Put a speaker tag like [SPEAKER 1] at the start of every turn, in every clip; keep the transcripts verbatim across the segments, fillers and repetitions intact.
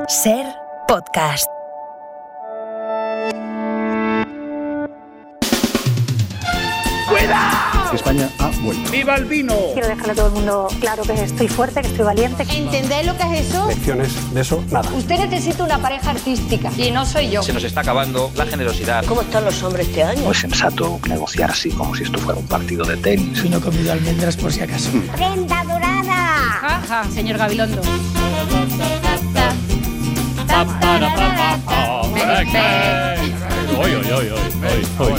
[SPEAKER 1] Ser Podcast.
[SPEAKER 2] ¡Cuidado! España ha vuelto.
[SPEAKER 3] ¡Viva el vino!
[SPEAKER 4] Quiero dejarle a todo el mundo claro que estoy fuerte, que estoy valiente.
[SPEAKER 5] ¿Entendéis lo que es eso?
[SPEAKER 2] Lecciones de eso, nada.
[SPEAKER 5] Usted necesita una pareja artística y no soy yo.
[SPEAKER 6] Se nos está acabando la generosidad.
[SPEAKER 5] ¿Cómo están los hombres este año?
[SPEAKER 7] No es sensato negociar así como si esto fuera un partido de tenis.
[SPEAKER 8] Si no he comido almendras por si acaso.
[SPEAKER 5] ¡Prenda dorada!
[SPEAKER 9] Jaja, señor Gabilondo.
[SPEAKER 10] Hoy, hoy, hoy, hoy, hoy.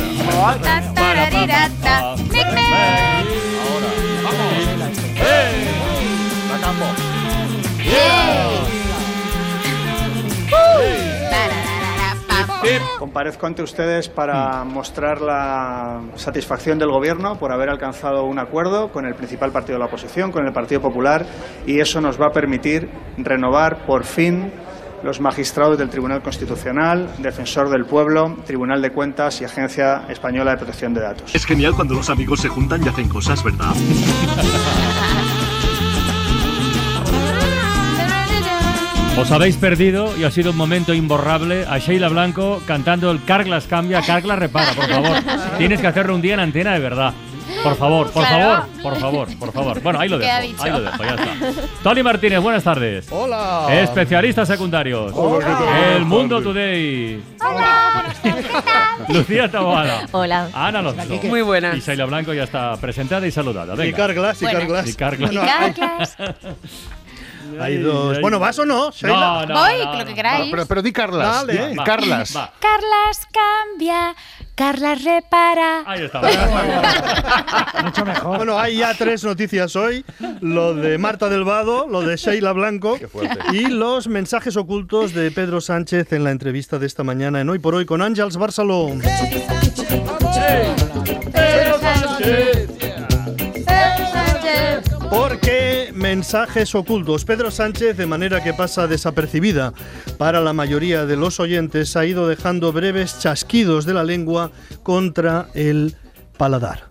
[SPEAKER 11] Comparezco ante ustedes para mostrar la satisfacción del Gobierno por haber alcanzado un acuerdo con el principal partido de la oposición, con el Partido Popular, y eso nos va a permitir renovar por fin los magistrados del Tribunal Constitucional, Defensor del Pueblo, Tribunal de Cuentas y Agencia Española de Protección de Datos.
[SPEAKER 12] Es genial cuando los amigos se juntan y hacen cosas, ¿verdad?
[SPEAKER 10] Os habéis perdido y ha sido un momento imborrable a Sheila Blanco cantando el Carglass cambia, Carglass repara, por favor. Tienes que hacerlo un día en antena de verdad. Por favor, por
[SPEAKER 9] Claro.
[SPEAKER 10] favor, por favor, por favor. Bueno, ahí lo
[SPEAKER 9] ¿Qué ha
[SPEAKER 10] dejo,
[SPEAKER 9] dicho?
[SPEAKER 10] ahí lo dejo, ya está. Tony Martínez, buenas tardes.
[SPEAKER 2] ¡Hola!
[SPEAKER 10] Especialistas secundarios.
[SPEAKER 2] Hola.
[SPEAKER 10] El Mundo Today.
[SPEAKER 9] Hola.
[SPEAKER 10] Lucía Taboada.
[SPEAKER 9] Hola.
[SPEAKER 10] Ana Alonso.
[SPEAKER 9] Muy buenas.
[SPEAKER 10] Y Sheila Blanco ya está presentada y saludada.
[SPEAKER 2] Y
[SPEAKER 10] Venga.
[SPEAKER 2] Carglass, y
[SPEAKER 9] Buenas.
[SPEAKER 2] Carglass.
[SPEAKER 10] Y Carglass.
[SPEAKER 2] Bueno,
[SPEAKER 9] Carglass.
[SPEAKER 2] hay dos. Bueno, ¿vas o no, Sheila?
[SPEAKER 10] No, no,
[SPEAKER 9] Voy,
[SPEAKER 10] no,
[SPEAKER 9] lo
[SPEAKER 10] no.
[SPEAKER 9] que queráis.
[SPEAKER 13] Pero, pero di Carlas.
[SPEAKER 2] Dale.
[SPEAKER 13] Di
[SPEAKER 10] Va,
[SPEAKER 13] Carlas.
[SPEAKER 10] va.
[SPEAKER 9] Carlas cambia, Carlas repara.
[SPEAKER 10] Ahí está.
[SPEAKER 8] Mucho mejor.
[SPEAKER 2] Bueno, hay ya tres noticias hoy. Lo de Marta del Vado, lo de Sheila Blanco y los mensajes ocultos de Pedro Sánchez en la entrevista de esta mañana en Hoy por Hoy con Àngels Barceló. ¿Por qué mensajes ocultos? Pedro Sánchez, de manera que pasa desapercibida para la mayoría de los oyentes, ha ido dejando breves chasquidos de la lengua contra el paladar.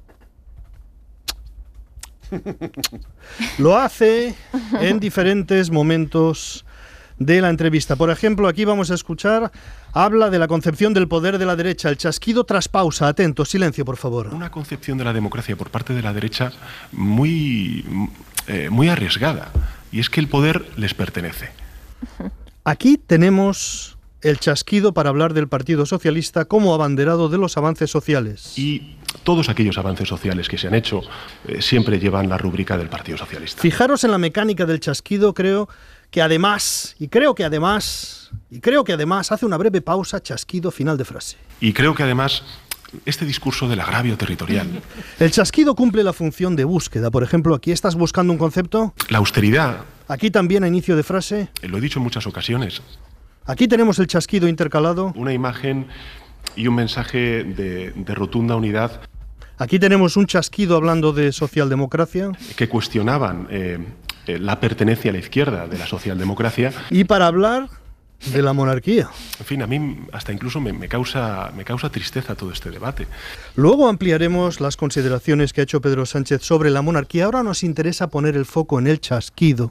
[SPEAKER 2] Lo hace en diferentes momentos de la entrevista. Por ejemplo, aquí vamos a escuchar, habla de la concepción del poder de la derecha, el chasquido tras pausa. Atento, silencio, por favor.
[SPEAKER 12] Una concepción de la democracia por parte de la derecha muy, eh, muy arriesgada. Y es que el poder les pertenece.
[SPEAKER 2] Aquí tenemos el chasquido para hablar del Partido Socialista como abanderado de los avances sociales.
[SPEAKER 12] Y todos aquellos avances sociales que se han hecho eh, siempre llevan la rúbrica del Partido Socialista.
[SPEAKER 2] Fijaros en la mecánica del chasquido, creo que además, y creo que además, y creo que además hace una breve pausa, chasquido, final de frase.
[SPEAKER 12] Y creo que además este discurso del agravio territorial.
[SPEAKER 2] El chasquido cumple la función de búsqueda. Por ejemplo, aquí estás buscando un concepto.
[SPEAKER 12] La austeridad.
[SPEAKER 2] Aquí también a inicio de frase.
[SPEAKER 12] Eh, lo he dicho en muchas ocasiones.
[SPEAKER 2] Aquí tenemos el chasquido intercalado.
[SPEAKER 12] Una imagen y un mensaje de, de rotunda unidad.
[SPEAKER 2] Aquí tenemos un chasquido hablando de socialdemocracia.
[SPEAKER 12] Que cuestionaban eh, eh, la pertenencia a la izquierda de la socialdemocracia.
[SPEAKER 2] Y para hablar de la monarquía.
[SPEAKER 12] En fin, a mí hasta incluso me, me, causa, me causa tristeza todo este debate.
[SPEAKER 2] Luego ampliaremos las consideraciones que ha hecho Pedro Sánchez sobre la monarquía. Ahora nos interesa poner el foco en el chasquido.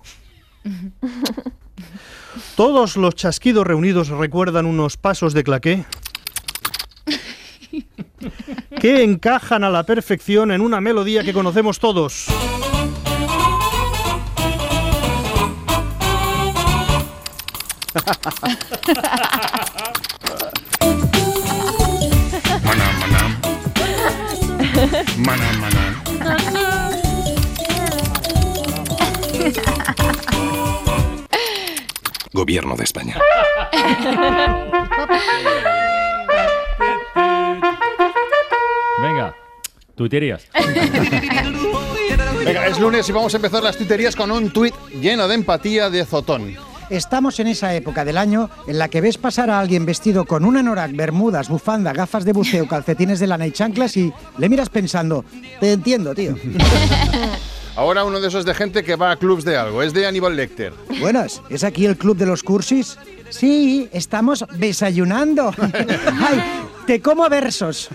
[SPEAKER 2] Todos los chasquidos reunidos recuerdan unos pasos de claqué que encajan a la perfección en una melodía que conocemos todos.
[SPEAKER 13] Maná, maná. Maná, maná.
[SPEAKER 7] Gobierno de España.
[SPEAKER 10] Venga, tuiterías.
[SPEAKER 13] Venga, es lunes y vamos a empezar las tuiterías con un tuit lleno de empatía de Zotón.
[SPEAKER 8] Estamos en esa época del año en la que ves pasar a alguien vestido con un anorak, bermudas, bufanda, gafas de buceo, calcetines de lana y chanclas y le miras pensando, te entiendo, tío.
[SPEAKER 13] Ahora uno de esos de gente que va a clubs de algo. Es de Aníbal Lecter.
[SPEAKER 8] Buenas, ¿es aquí el club de los cursis? Sí, estamos desayunando. Ay, Te como a versos.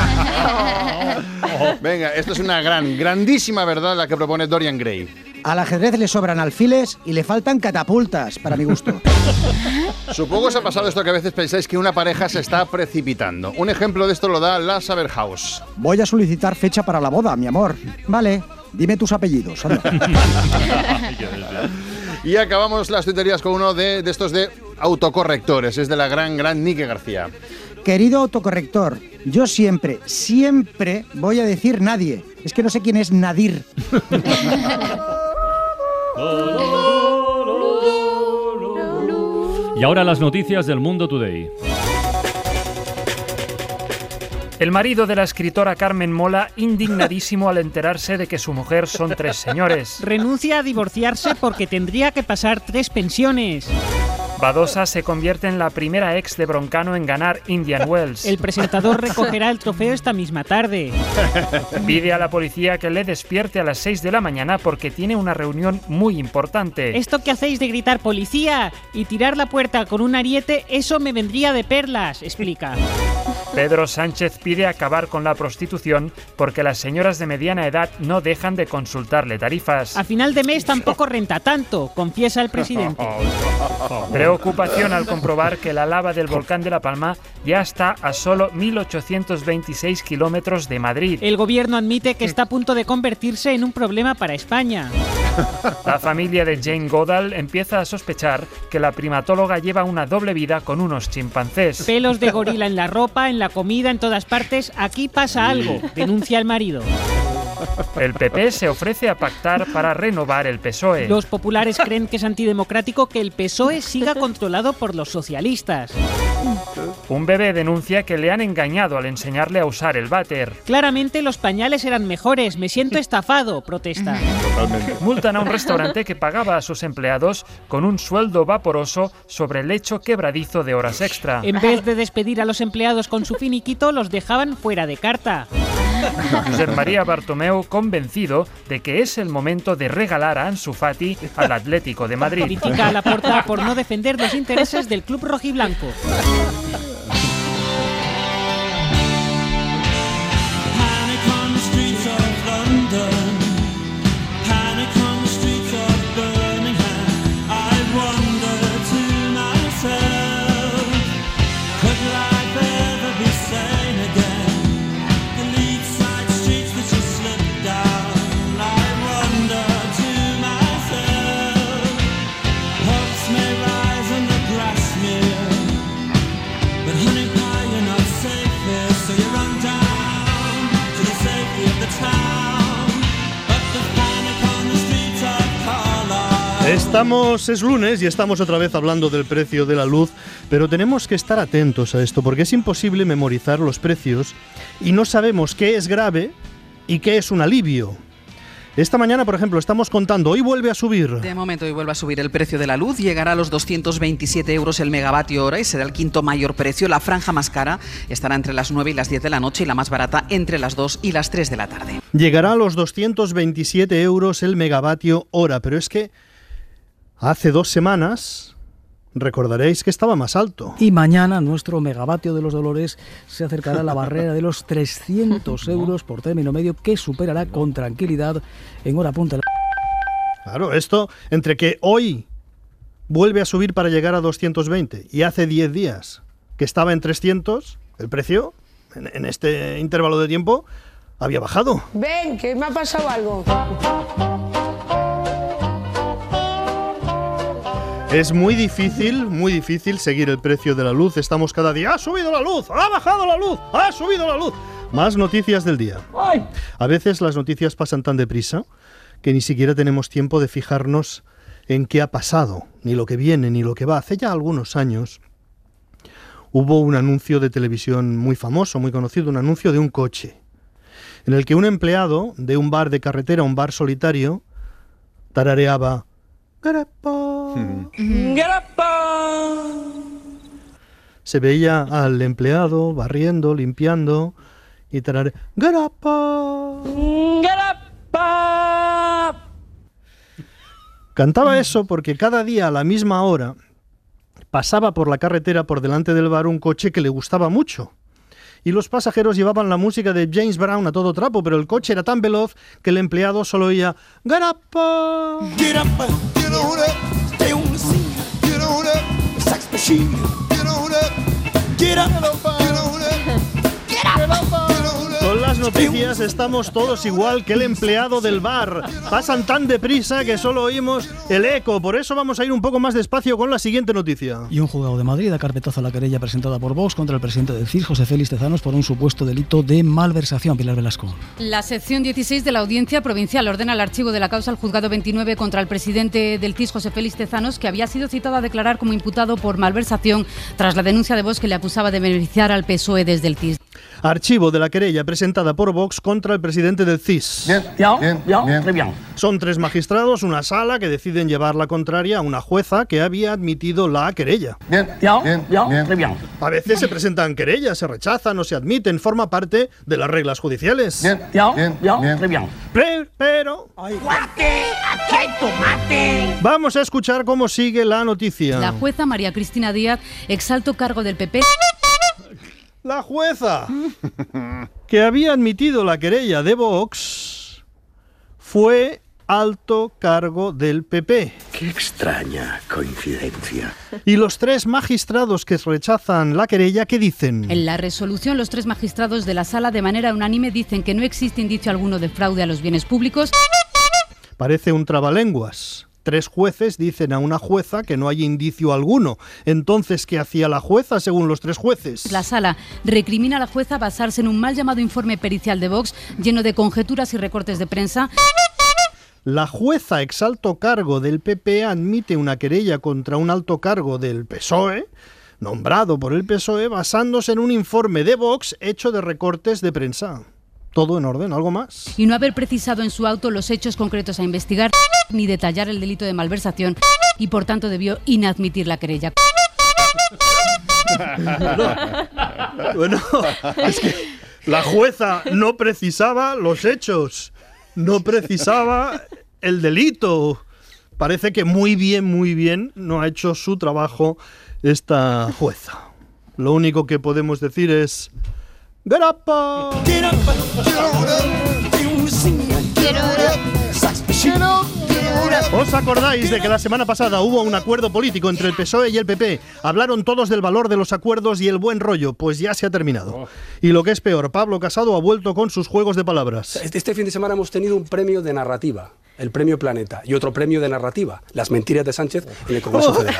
[SPEAKER 13] Venga, esto es una gran, grandísima verdad la que propone Dorian Gray.
[SPEAKER 8] Al ajedrez le sobran alfiles y le faltan catapultas, para mi gusto.
[SPEAKER 13] Supongo os ha pasado esto que a veces pensáis que una pareja se está precipitando. Un ejemplo de esto lo da la Saberhaus.
[SPEAKER 8] Voy a solicitar fecha para la boda, mi amor. Vale, dime tus apellidos.
[SPEAKER 13] Y acabamos las tuiterías con uno de, de estos de autocorrectores. Es de la gran, gran Nike García.
[SPEAKER 8] Querido autocorrector, yo siempre, siempre voy a decir nadie. Es que no sé quién es Nadir.
[SPEAKER 10] Y ahora las noticias del Mundo Today.
[SPEAKER 3] El marido de la escritora Carmen Mola, indignadísimo al enterarse de que su mujer son tres señores.
[SPEAKER 14] Renuncia a divorciarse porque tendría que pasar tres pensiones.
[SPEAKER 3] Badosa se convierte en la primera ex de Broncano en ganar Indian Wells.
[SPEAKER 14] El presentador recogerá el trofeo esta misma tarde.
[SPEAKER 3] Pide a la policía que le despierte a las seis de la mañana porque tiene una reunión muy importante.
[SPEAKER 14] Esto que hacéis de gritar policía y tirar la puerta con un ariete, eso me vendría de perlas, explica.
[SPEAKER 3] Pedro Sánchez pide acabar con la prostitución porque las señoras de mediana edad no dejan de consultarle tarifas.
[SPEAKER 14] A final de mes tampoco renta tanto, confiesa el presidente.
[SPEAKER 3] Preocupación al comprobar que la lava del volcán de La Palma ya está a solo mil ochocientos veintiséis kilómetros de Madrid.
[SPEAKER 14] El gobierno admite que está a punto de convertirse en un problema para España.
[SPEAKER 3] La familia de Jane Goodall empieza a sospechar que la primatóloga lleva una doble vida con unos chimpancés.
[SPEAKER 14] Pelos de gorila en la ropa, en la comida, en todas partes. Aquí pasa algo, denuncia el marido.
[SPEAKER 3] El P P se ofrece a pactar para renovar el P S O E.
[SPEAKER 14] Los populares creen que es antidemocrático que el P S O E siga controlado por los socialistas.
[SPEAKER 3] Un bebé denuncia que le han engañado al enseñarle a usar el váter.
[SPEAKER 14] Claramente los pañales eran mejores, me siento estafado, protesta.
[SPEAKER 3] Totalmente. Multan a un restaurante que pagaba a sus empleados con un sueldo vaporoso sobre el lecho quebradizo de horas extra.
[SPEAKER 14] En vez de despedir a los empleados con su finiquito, los dejaban fuera de carta.
[SPEAKER 3] Josep María Bartomeu convencido de que es el momento de regalar a Ansu Fati al Atlético de Madrid.
[SPEAKER 14] Critica a Laporta por no defender los intereses del club rojiblanco.
[SPEAKER 2] Estamos, es lunes y estamos otra vez hablando del precio de la luz, pero tenemos que estar atentos a esto porque es imposible memorizar los precios y no sabemos qué es grave y qué es un alivio. Esta mañana, por ejemplo, estamos contando, hoy vuelve a subir.
[SPEAKER 15] De momento hoy vuelve a subir el precio de la luz, llegará a los doscientos veintisiete euros el megavatio hora y será el quinto mayor precio. La franja más cara estará entre las nueve y las diez de la noche y la más barata entre las dos y las tres de la tarde.
[SPEAKER 2] Llegará a los doscientos veintisiete euros el megavatio hora, pero es que hace dos semanas recordaréis que estaba más alto.
[SPEAKER 16] Y mañana nuestro megavatio de los dolores se acercará a la barrera de los trescientos euros por término medio, que superará con tranquilidad en hora punta.
[SPEAKER 2] Claro, esto entre que hoy vuelve a subir para llegar a doscientos veinte y hace diez días que estaba en trescientos, el precio en, en este intervalo de tiempo había bajado.
[SPEAKER 17] Ven, que me ha pasado algo.
[SPEAKER 2] Es muy difícil, muy difícil seguir el precio de la luz. Estamos cada día, ¡ha subido la luz! ¡Ha bajado la luz! ¡Ha subido la luz! Más noticias del día. ¡Ay! A veces las noticias pasan tan deprisa que ni siquiera tenemos tiempo de fijarnos en qué ha pasado, ni lo que viene, ni lo que va. Hace ya algunos años hubo un anuncio de televisión muy famoso, muy conocido, un anuncio de un coche, en el que un empleado de un bar de carretera, un bar solitario, tarareaba Se veía al empleado barriendo, limpiando y tarare ¡Garapa! ¡Garapa! Cantaba eso porque cada día a la misma hora pasaba por la carretera por delante del bar un coche que le gustaba mucho. y los pasajeros llevaban la música de James Brown a todo trapo, pero el coche era tan veloz que el empleado solo oía "Get up, get up, get on up, stay on the scene, get on up, sex machine, get on up, get up, get on up, get up". Con las noticias estamos todos igual que el empleado del bar. Pasan tan deprisa que solo oímos el eco. Por eso vamos a ir un poco más despacio con la siguiente noticia.
[SPEAKER 16] Y un juzgado de Madrid da carpetazo a la querella presentada por Vox contra el presidente del C I S, José Félix Tezanos, por un supuesto delito de malversación. Pilar Velasco.
[SPEAKER 9] La sección dieciséis de la Audiencia Provincial ordena el archivo de la causa al juzgado veintinueve contra el presidente del C I S, José Félix Tezanos, que había sido citado a declarar como imputado por malversación tras la denuncia de Vox que le acusaba de beneficiar al P S O E desde el C I S.
[SPEAKER 2] Archivo de la querella presentada por Vox contra el presidente del C I S.
[SPEAKER 18] Bien, bien, bien, bien, bien, bien.
[SPEAKER 2] Son tres magistrados, una sala, que deciden llevar la contraria a una jueza que había admitido la querella.
[SPEAKER 18] Bien, bien, bien, bien, bien, bien.
[SPEAKER 2] A veces se presentan querellas, se rechazan o se admiten, forma parte de las reglas judiciales.
[SPEAKER 18] Bien, bien, bien, bien, bien, bien.
[SPEAKER 2] Pero, pero...
[SPEAKER 5] ¡Guate! ¡Aquí hay tomate!
[SPEAKER 2] Vamos a escuchar cómo sigue la noticia.
[SPEAKER 9] La jueza María Cristina Díaz, exalto cargo del P P...
[SPEAKER 2] La jueza que había admitido la querella de Vox fue alto cargo del P P.
[SPEAKER 19] Qué extraña coincidencia.
[SPEAKER 2] Y los tres magistrados que rechazan la querella, ¿qué dicen?
[SPEAKER 9] En la resolución, los tres magistrados de la sala de manera unánime dicen que no existe indicio alguno de fraude a los bienes públicos.
[SPEAKER 2] Parece un trabalenguas. Tres jueces dicen a una jueza que no hay indicio alguno. Entonces, ¿qué hacía la jueza según los tres jueces?
[SPEAKER 9] La sala recrimina a la jueza basarse en un mal llamado informe pericial de Vox, lleno de conjeturas y recortes de prensa.
[SPEAKER 2] La jueza ex alto cargo del P P admite una querella contra un alto cargo del P S O E, nombrado por el P S O E, basándose en un informe de Vox hecho de recortes de prensa. Todo en orden, ¿algo más?
[SPEAKER 9] Y no haber precisado en su auto los hechos concretos a investigar, ni detallar el delito de malversación, y por tanto debió inadmitir la querella.
[SPEAKER 2] Bueno, bueno, es que la jueza no precisaba los hechos, no precisaba el delito. Parece que muy bien, muy bien no ha hecho su trabajo esta jueza. Lo único que podemos decir es... Get up, get up, get up. ¿Os acordáis de que la semana pasada hubo un acuerdo político entre el P S O E y el P P? Hablaron todos del valor de los acuerdos y el buen rollo. Pues ya se ha terminado. Y lo que es peor, Pablo Casado ha vuelto con sus juegos de palabras.
[SPEAKER 20] Este fin de semana hemos tenido un premio de narrativa, el premio Planeta, y otro premio de narrativa, las mentiras de Sánchez en el Congreso Federal.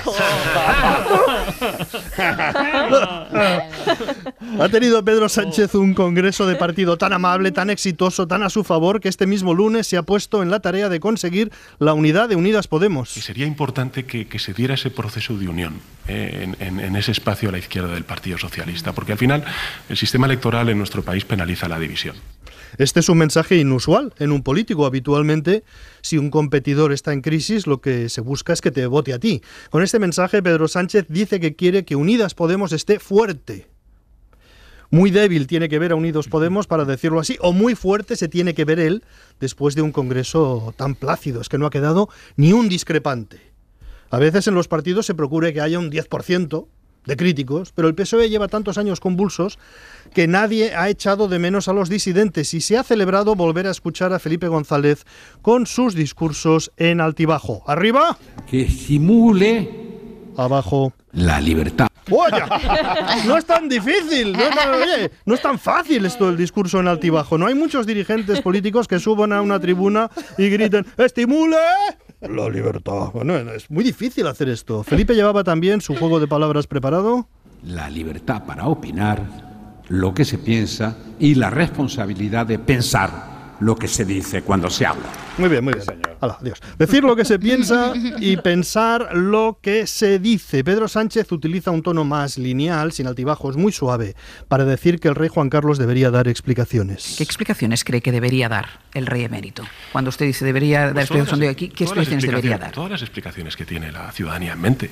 [SPEAKER 2] Ha tenido Pedro Sánchez un congreso de partido tan amable, tan exitoso, tan a su favor, que este mismo lunes se ha puesto en la tarea de conseguir la unidad de Unidas Podemos.
[SPEAKER 12] Y sería importante que, que se diera ese proceso de unión eh, en, en, en ese espacio a la izquierda del Partido Socialista, porque al final el sistema electoral en nuestro país penaliza la división.
[SPEAKER 2] Este es un mensaje inusual en un político. Habitualmente, si un competidor está en crisis, lo que se busca es que te vote a ti. Con este mensaje, Pedro Sánchez dice que quiere que Unidas Podemos esté fuerte. Muy débil tiene que ver a Unidos Podemos, para decirlo así, o muy fuerte se tiene que ver él después de un congreso tan plácido. Es que no ha quedado ni un discrepante. A veces en los partidos se procura que haya un diez por ciento de críticos, pero el P S O E lleva tantos años convulsos que nadie ha echado de menos a los disidentes y se ha celebrado volver a escuchar a Felipe González con sus discursos en altibajo. ¡Arriba!
[SPEAKER 21] Que simule...
[SPEAKER 2] Abajo.
[SPEAKER 21] La libertad.
[SPEAKER 2] ¡Vaya! No es tan difícil, no es tan, oye, no es tan fácil esto del discurso en altibajo. No hay muchos dirigentes políticos que suban a una tribuna y griten ¡estimule la libertad! Bueno, es muy difícil hacer esto. Felipe llevaba también su juego de palabras preparado.
[SPEAKER 21] La libertad para opinar lo que se piensa y la responsabilidad de pensar lo que se dice cuando se habla.
[SPEAKER 2] Muy bien, muy bien. Hala, adiós. Decir lo que se piensa y pensar lo que se dice. Pedro Sánchez utiliza un tono más lineal, sin altibajos, muy suave, para decir que el rey Juan Carlos debería dar explicaciones.
[SPEAKER 15] ¿Qué explicaciones cree que debería dar el rey emérito? Cuando usted dice debería dar
[SPEAKER 12] pues
[SPEAKER 15] explicaciones
[SPEAKER 12] las,
[SPEAKER 15] aquí, ¿qué explicaciones, explicaciones debería dar?
[SPEAKER 12] Todas las explicaciones que tiene la ciudadanía en mente.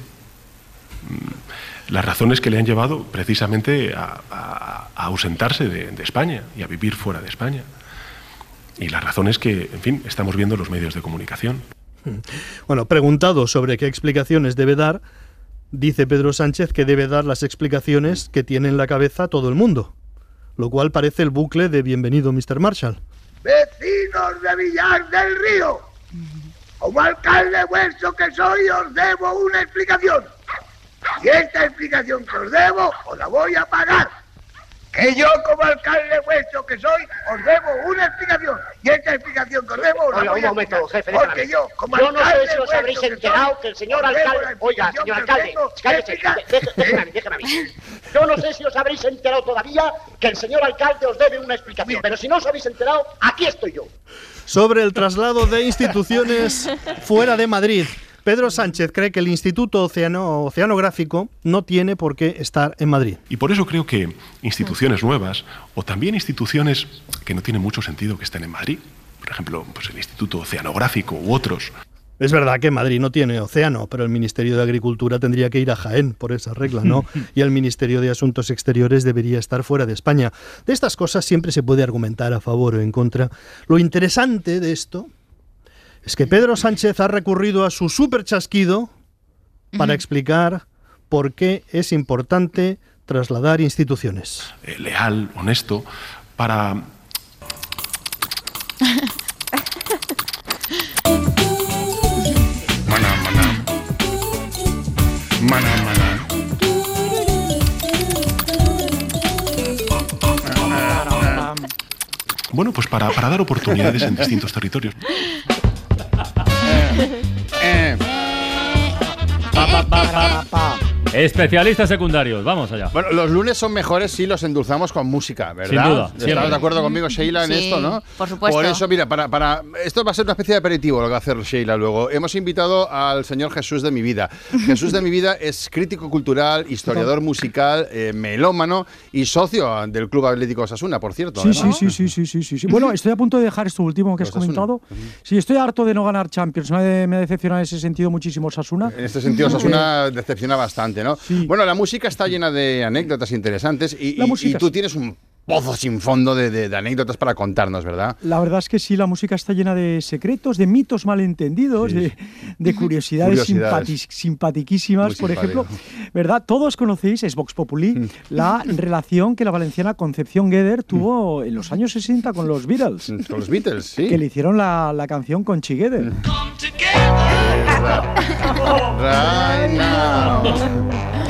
[SPEAKER 12] Las razones que le han llevado precisamente a, a, a ausentarse de, de España y a vivir fuera de España. Y las razones que, en fin, estamos viendo en los medios de comunicación.
[SPEAKER 2] Bueno, preguntado sobre qué explicaciones debe dar, dice Pedro Sánchez que debe dar las explicaciones que tiene en la cabeza todo el mundo. lo cual parece el bucle de Bienvenido, mister Marshall.
[SPEAKER 5] Vecinos de Villar del Río, como alcalde vuestro que soy, os debo una explicación. Y esta explicación que os debo, os la voy a pagar. Que yo, como alcalde vuestro que soy, os debo una explicación. Y esta explicación que os debo, os la
[SPEAKER 1] Oiga,
[SPEAKER 5] voy
[SPEAKER 1] un
[SPEAKER 5] a
[SPEAKER 1] momento,
[SPEAKER 5] explicar.
[SPEAKER 1] jefe,
[SPEAKER 5] Porque
[SPEAKER 1] déjame.
[SPEAKER 5] yo, como
[SPEAKER 1] Yo no
[SPEAKER 5] alcalde
[SPEAKER 1] sé si os
[SPEAKER 5] vuestro
[SPEAKER 1] habréis
[SPEAKER 5] que
[SPEAKER 1] enterado
[SPEAKER 5] soy,
[SPEAKER 1] que el señor
[SPEAKER 5] os debo
[SPEAKER 1] alcalde...
[SPEAKER 5] la
[SPEAKER 1] Oiga,
[SPEAKER 5] explicación
[SPEAKER 1] señor
[SPEAKER 5] que os
[SPEAKER 1] alcalde,
[SPEAKER 5] tengo que
[SPEAKER 1] cállese,
[SPEAKER 5] explicar.
[SPEAKER 1] deje- déjeme a mí, déjeme a mí. Yo no sé si os habréis enterado todavía que el señor alcalde os debe una explicación, pero si no os habéis enterado, aquí estoy yo.
[SPEAKER 2] Sobre el traslado de instituciones fuera de Madrid, Pedro Sánchez cree que el Instituto Oceano, Oceanográfico no tiene por qué estar en Madrid.
[SPEAKER 12] Y por eso creo que instituciones nuevas, o también instituciones que no tienen mucho sentido que estén en Madrid, por ejemplo, pues el Instituto Oceanográfico u otros.
[SPEAKER 2] Es verdad que Madrid no tiene océano, pero el Ministerio de Agricultura tendría que ir a Jaén por esa regla, ¿no? Y el Ministerio de Asuntos Exteriores debería estar fuera de España. De estas cosas siempre se puede argumentar a favor o en contra. Lo interesante de esto es que Pedro Sánchez ha recurrido a su súper chasquido para explicar por qué es importante trasladar instituciones.
[SPEAKER 12] Eh, leal, honesto, para... Maná, maná. Maná, maná. Bueno, pues para, para dar oportunidades en distintos territorios.
[SPEAKER 13] Eh. Pa, pa, pa, pa, pa.
[SPEAKER 10] Especialistas secundarios, vamos allá.
[SPEAKER 13] Bueno, los lunes son mejores si los endulzamos con música, ¿verdad?
[SPEAKER 10] Sin duda.
[SPEAKER 13] ¿Estás
[SPEAKER 10] Siempre.
[SPEAKER 13] de acuerdo conmigo, Sheila, en
[SPEAKER 22] Sí,
[SPEAKER 13] esto, no?
[SPEAKER 22] por supuesto.
[SPEAKER 13] Por eso, mira, para, para esto va a ser una especie de aperitivo lo que va a hacer Sheila luego. Hemos invitado al señor Jesús de mi vida. Jesús de mi vida es crítico cultural, historiador musical, eh, melómano y socio del Club Atlético Osasuna, por cierto.
[SPEAKER 8] Sí,
[SPEAKER 13] ¿no?
[SPEAKER 8] sí, sí, sí, sí, sí, sí, sí. Bueno, estoy a punto de dejar esto último que has
[SPEAKER 13] Osasuna.
[SPEAKER 8] comentado. Sí, estoy harto de no ganar Champions. Me, me ha decepcionado en ese sentido muchísimo Osasuna.
[SPEAKER 13] En este sentido, Osasuna decepciona bastante, ¿no? Bueno, la música está llena de anécdotas interesantes y,
[SPEAKER 8] La
[SPEAKER 13] y-
[SPEAKER 8] música
[SPEAKER 13] y tú
[SPEAKER 8] sí.
[SPEAKER 13] tienes un pozo sin fondo de, de- de anécdotas para contarnos, ¿verdad?
[SPEAKER 8] La verdad es que sí, la música está llena de secretos, de mitos malentendidos,
[SPEAKER 13] Sí.
[SPEAKER 8] de, de curiosidades,
[SPEAKER 13] Curiosidades.
[SPEAKER 8] simpati- simpatiquísimas.
[SPEAKER 13] Muy
[SPEAKER 8] Por
[SPEAKER 13] simpático.
[SPEAKER 8] ejemplo, ¿verdad? Todos conocéis, es Vox Populi, la relación que la valenciana Concepción Gueder tuvo en los años sesenta con los Beatles.
[SPEAKER 13] Con los Beatles, sí.
[SPEAKER 8] Que le hicieron la, la canción Conchi Gueder.
[SPEAKER 13] Right now.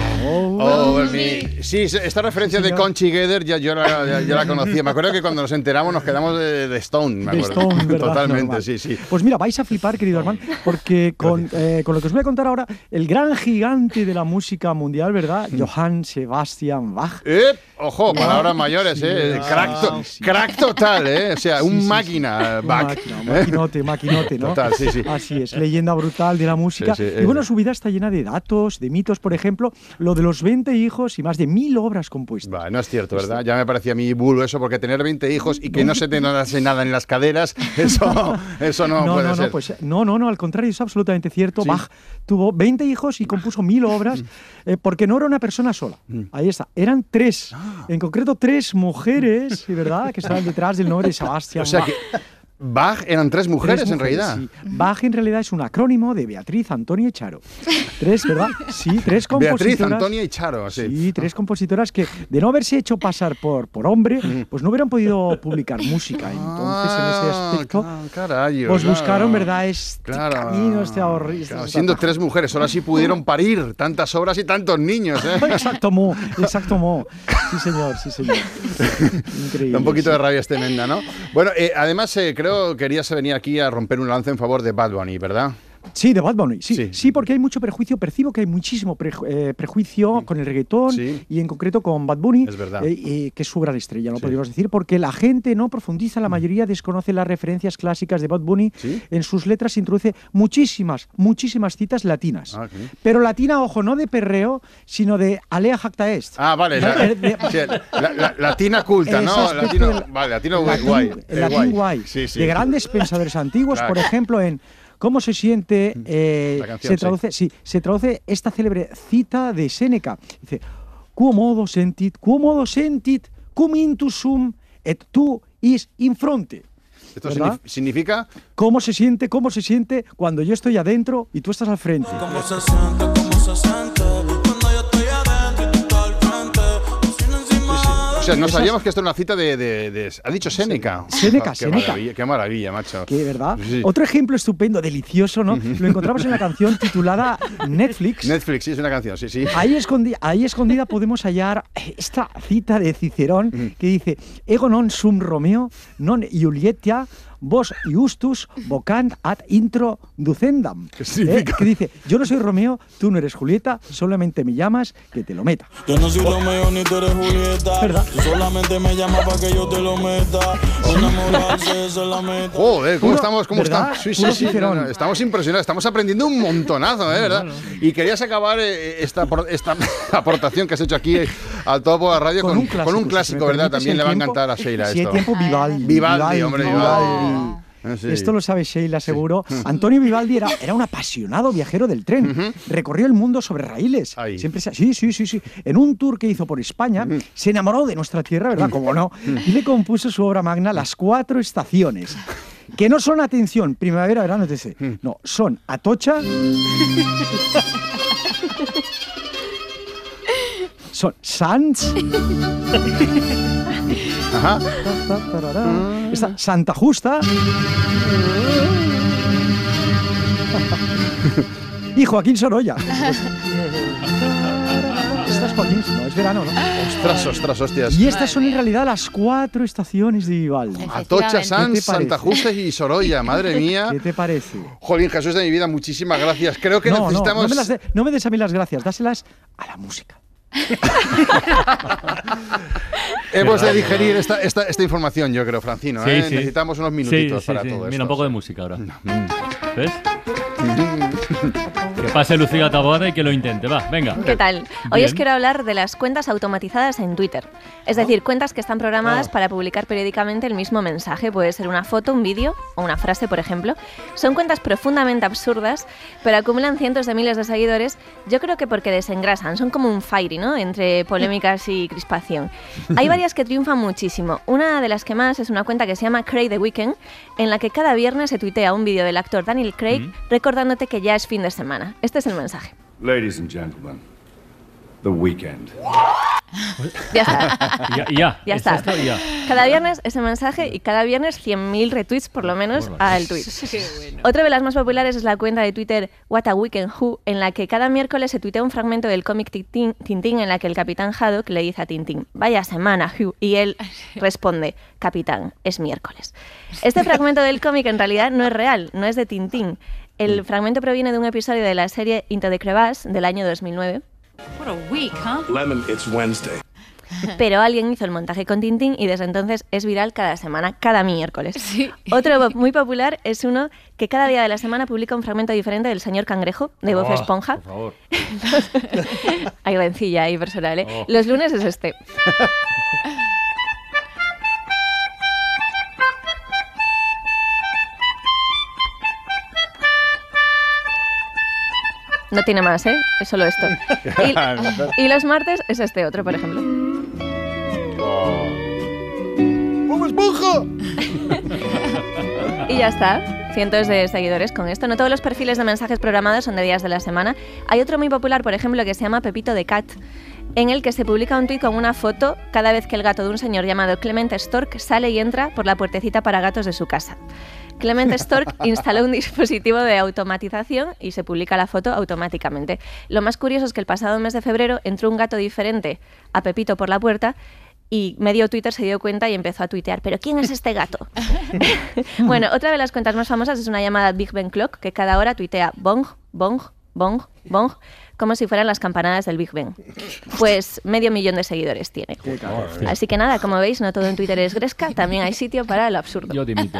[SPEAKER 13] Over me. Sí, esta referencia de Conchi Gueder ya yo la, ya, ya la conocía. Me acuerdo que cuando nos enteramos nos quedamos de, de Stone, me
[SPEAKER 8] De
[SPEAKER 13] acuerdo.
[SPEAKER 8] Stone, ¿verdad?
[SPEAKER 13] Totalmente,
[SPEAKER 8] Normal.
[SPEAKER 13] sí, sí.
[SPEAKER 8] Pues mira, vais a flipar, querido Armand, porque con, eh, con lo que os voy a contar ahora, el gran gigante de la música mundial, ¿verdad? Johann Sebastian Bach.
[SPEAKER 13] Eh, ojo, palabras mayores, ¿eh? Crack, to- crack total, ¿eh? O sea, un máquina,
[SPEAKER 8] Un
[SPEAKER 13] Bach.
[SPEAKER 8] máquina, un maquinote, maquinote, ¿no?
[SPEAKER 13] Total, sí, sí.
[SPEAKER 8] Así es, leyenda brutal de la música.
[SPEAKER 13] Sí, sí,
[SPEAKER 8] y bueno,
[SPEAKER 13] eh.
[SPEAKER 8] su vida está llena de datos, de mitos, por ejemplo, lo de los veinte hijos y más de mil obras compuestas.
[SPEAKER 13] Bah, no es cierto, ¿verdad? Ya me parecía a mí bulo eso, porque tener veinte hijos y que no se te notase nada en las caderas, eso, eso no,
[SPEAKER 8] no,
[SPEAKER 13] puede
[SPEAKER 8] no,
[SPEAKER 13] ser.
[SPEAKER 8] no, pues, no, no, no, al contrario, es absolutamente cierto. Bach tuvo veinte hijos y compuso mil obras, eh, porque no era una persona sola. Ahí está, eran tres. En concreto, tres mujeres, ¿verdad? Que estaban detrás del nombre de Sebastian
[SPEAKER 13] O sea
[SPEAKER 8] Bach.
[SPEAKER 13] que Bach eran tres mujeres,
[SPEAKER 8] Tres
[SPEAKER 13] en realidad.
[SPEAKER 8] sí. Bach en realidad es un acrónimo de Beatriz, Antonia y Charo. Tres, ¿verdad? Sí, tres compositoras.
[SPEAKER 13] Beatriz, Antonia y Charo, sí.
[SPEAKER 8] Sí, tres compositoras que, de no haberse hecho pasar por, por hombre, pues no hubieran podido publicar música. Entonces, en ese aspecto,
[SPEAKER 13] Carallo,
[SPEAKER 8] pues
[SPEAKER 13] claro.
[SPEAKER 8] buscaron, ¿verdad? Este
[SPEAKER 13] Claro.
[SPEAKER 8] camino, este ahorro.
[SPEAKER 13] Claro, siendo tres mujeres, solo así pudieron parir tantas obras y tantos niños, ¿eh?
[SPEAKER 8] Exacto, mo, exacto, mo. Sí, señor, sí, señor. Increíble.
[SPEAKER 13] Da un poquito
[SPEAKER 8] sí.
[SPEAKER 13] de rabia es tremenda, ¿no? Bueno, eh, además eh, creo que querías venir aquí a romper un lance en favor de Bad Bunny, ¿verdad?
[SPEAKER 8] Sí, de Bad Bunny, sí, sí, porque hay mucho prejuicio, percibo que hay muchísimo preju- eh, prejuicio con el reggaetón
[SPEAKER 13] Sí.
[SPEAKER 8] y en concreto con Bad Bunny,
[SPEAKER 13] Es verdad.
[SPEAKER 8] eh, eh, que es su gran estrella, no
[SPEAKER 13] Sí.
[SPEAKER 8] podríamos decir, porque la gente no profundiza, la mayoría desconoce las referencias clásicas de Bad Bunny,
[SPEAKER 13] Sí.
[SPEAKER 8] en sus letras introduce muchísimas, muchísimas citas latinas.
[SPEAKER 13] Ah, ¿qué?
[SPEAKER 8] Pero latina, ojo, no de perreo, sino de alea jacta est.
[SPEAKER 13] Ah, vale, la,
[SPEAKER 8] De- de-
[SPEAKER 13] sí, la- la- latina culta,
[SPEAKER 8] Ese
[SPEAKER 13] ¿no?
[SPEAKER 8] aspecto
[SPEAKER 13] Latino,
[SPEAKER 8] del-
[SPEAKER 13] vale, latino
[SPEAKER 8] latín-
[SPEAKER 13] guay.
[SPEAKER 8] el
[SPEAKER 13] eh,
[SPEAKER 8] latín guay.
[SPEAKER 13] Sí, sí.
[SPEAKER 8] De grandes pensadores antiguos,
[SPEAKER 13] Claro.
[SPEAKER 8] por ejemplo, en ¿Cómo se siente? Eh,
[SPEAKER 13] La canción,
[SPEAKER 8] se traduce, sí. se traduce esta célebre cita de Séneca. Dice: Quo modo sentit, quo modo sentit, cum intus sum et tu is in fronte.
[SPEAKER 13] ¿Esto
[SPEAKER 8] ¿Verdad?
[SPEAKER 13] signif- significa?
[SPEAKER 8] ¿Cómo se siente? ¿Cómo se siente cuando yo estoy adentro y tú estás al frente?
[SPEAKER 23] ¿Cómo se siente? ¿Cómo se siente? Cuando yo estoy adentro y tú estás al frente. Encima encima
[SPEAKER 13] O sea, no
[SPEAKER 8] Esas-
[SPEAKER 13] sabíamos que esto era una cita de... de- de- ha dicho Séneca.
[SPEAKER 8] Séneca,
[SPEAKER 13] Ah, qué
[SPEAKER 8] Séneca.
[SPEAKER 13] Maravilla, qué maravilla, macho.
[SPEAKER 8] Que, ¿verdad?
[SPEAKER 13] Sí.
[SPEAKER 8] Otro ejemplo estupendo, delicioso, ¿no? Lo encontramos en la canción titulada Netflix.
[SPEAKER 13] Netflix, sí, es una canción, sí, sí.
[SPEAKER 8] Ahí, escondi- ahí escondida podemos hallar esta cita de Cicerón que dice: Ego non sum Romeo, non Iulietta, vos iustus vocant ad intro ducendam.
[SPEAKER 13] ¿Qué significa?
[SPEAKER 8] Que dice: yo no soy Romeo, tú no eres Julieta, solamente me llamas que te lo meta.
[SPEAKER 4] Yo no soy Romeo ni tú eres Julieta.
[SPEAKER 8] ¿Verdad?
[SPEAKER 4] Tú solamente me llamas para que yo te lo meta. Enamorarse, esa es la meta.
[SPEAKER 13] Joder, ¿cómo
[SPEAKER 8] Puro-
[SPEAKER 13] estamos? ¿Cómo
[SPEAKER 8] ¿verdad?
[SPEAKER 13] estamos? Sí, sí,
[SPEAKER 8] Puro
[SPEAKER 13] sí.
[SPEAKER 8] Cicerón.
[SPEAKER 13] no, no, estamos impresionados, estamos aprendiendo un montonazo, ¿eh? ¿Verdad? Y querías acabar eh, esta, apor- esta aportación que has hecho aquí eh, al Topo de la Radio con, con un clásico,
[SPEAKER 8] si me
[SPEAKER 13] ¿verdad?
[SPEAKER 8] permites,
[SPEAKER 13] También
[SPEAKER 8] el
[SPEAKER 13] le va a
[SPEAKER 8] tiempo-
[SPEAKER 13] encantar a Sheila
[SPEAKER 8] Si hay
[SPEAKER 13] esto.
[SPEAKER 8] tiempo, Vivaldi.
[SPEAKER 13] Vivaldi, hombre, Vivaldi. Ah, sí.
[SPEAKER 8] Esto lo sabe Sheila, seguro. Antonio Vivaldi era, era un apasionado viajero del tren. Recorrió el mundo sobre raíles. Siempre se- sí, sí, sí, sí. En un tour que hizo por España, se enamoró de nuestra tierra, ¿verdad? Como no. Y le compuso su obra magna, Las Cuatro Estaciones. Que no son, atención, primavera, verano, etcétera. No, son Atocha. Son Sanz.
[SPEAKER 13] Ajá.
[SPEAKER 8] Está Santa Justa. Y Joaquín Sorolla. Esta es Joaquín, no, es verano, ¿no?
[SPEAKER 13] Ostras, ostras, hostias.
[SPEAKER 8] Y estas son en realidad las cuatro estaciones de Vivaldi.
[SPEAKER 13] Atocha,
[SPEAKER 8] ¿Qué
[SPEAKER 13] Sanz,
[SPEAKER 8] te
[SPEAKER 13] Santa
[SPEAKER 8] parece?
[SPEAKER 13] Justa y Sorolla, madre mía.
[SPEAKER 8] ¿Qué te parece?
[SPEAKER 13] Jolín, Jesús de mi vida, muchísimas gracias. Creo que
[SPEAKER 8] no, no,
[SPEAKER 13] necesitamos...
[SPEAKER 8] no, me las de- no me des a mí las gracias, dáselas a la música.
[SPEAKER 13] Hemos de digerir esta, esta, esta información, yo creo, Francino.
[SPEAKER 10] Sí,
[SPEAKER 13] ¿eh?
[SPEAKER 10] sí.
[SPEAKER 13] Necesitamos unos minutitos
[SPEAKER 10] Sí, sí,
[SPEAKER 13] para
[SPEAKER 10] sí.
[SPEAKER 13] todo esto.
[SPEAKER 10] Mira, un poco de música ahora. ¿Ves? Que pase Lucía Taboada y que lo intente. Va, venga.
[SPEAKER 22] ¿Qué tal? Hoy
[SPEAKER 10] Bien.
[SPEAKER 22] os quiero hablar de las cuentas automatizadas en Twitter. Es decir, cuentas que están programadas
[SPEAKER 10] Oh.
[SPEAKER 22] para publicar periódicamente el mismo mensaje. Puede ser una foto, un vídeo o una frase, por ejemplo. Son cuentas profundamente absurdas, pero acumulan cientos de miles de seguidores. Yo creo que porque desengrasan. Son como un fairy, ¿no? Entre polémicas y crispación. Hay varias que triunfan muchísimo. Una de las que más es una cuenta que se llama Craig the Weeknd, en la que cada viernes se tuitea un vídeo del actor Daniel Craig recordándote que ya es fin de semana. Este es el mensaje.
[SPEAKER 23] Ladies and gentlemen, The Weeknd.
[SPEAKER 22] Ya está.
[SPEAKER 10] Ya, ya,
[SPEAKER 22] Ya
[SPEAKER 10] es
[SPEAKER 22] está.
[SPEAKER 10] esto, ya.
[SPEAKER 22] Cada viernes ese mensaje y cada viernes cien mil retweets por lo menos al tweet. Otra de las más populares es la cuenta de Twitter What a Weekend Who, en la que cada miércoles se tuitea un fragmento del cómic Tintín, Tintín en la que el capitán Haddock le dice a Tintín, vaya semana, Who, y él responde, capitán, es miércoles. Este fragmento del cómic en realidad no es real, no es de Tintín. El fragmento proviene de un episodio de la serie Into the Crevasse del año dos mil nueve.
[SPEAKER 9] What a week, huh?
[SPEAKER 23] Lemon, it's Wednesday.
[SPEAKER 22] Pero alguien hizo el montaje con Tintín y desde entonces es viral cada semana, cada miércoles. Otro muy popular es uno que cada día de la semana publica un fragmento diferente del señor Cangrejo, de Bob
[SPEAKER 10] Oh,
[SPEAKER 22] Esponja.
[SPEAKER 10] Por favor.
[SPEAKER 22] Hay rencilla ahí personal, ¿eh?
[SPEAKER 10] Oh.
[SPEAKER 22] Los lunes es este. No tiene más, ¿eh? Es solo esto. Y, y los martes es este otro, por ejemplo.
[SPEAKER 13] ¡Bob Esponja!
[SPEAKER 22] Y ya está. Cientos de seguidores con esto. No todos los perfiles de mensajes programados son de días de la semana. Hay otro muy popular, por ejemplo, que se llama Pepito the Cat, en el que se publica un tuit con una foto cada vez que el gato de un señor llamado Clement Stork sale y entra por la puertecita para gatos de su casa. Clement Stork instaló un dispositivo de automatización y se publica la foto automáticamente. Lo más curioso es que el pasado mes de febrero entró un gato diferente a Pepito por la puerta y medio Twitter se dio cuenta y empezó a tuitear, ¿pero quién es este gato? Bueno, otra de las cuentas más famosas es una llamada Big Ben Clock, que cada hora tuitea bong, bong, bong, bong, como si fueran las campanadas del Big Ben. Pues medio millón de seguidores tiene. Así que nada, como veis, no todo en Twitter es gresca, también hay sitio para lo absurdo.
[SPEAKER 10] Yo te imito.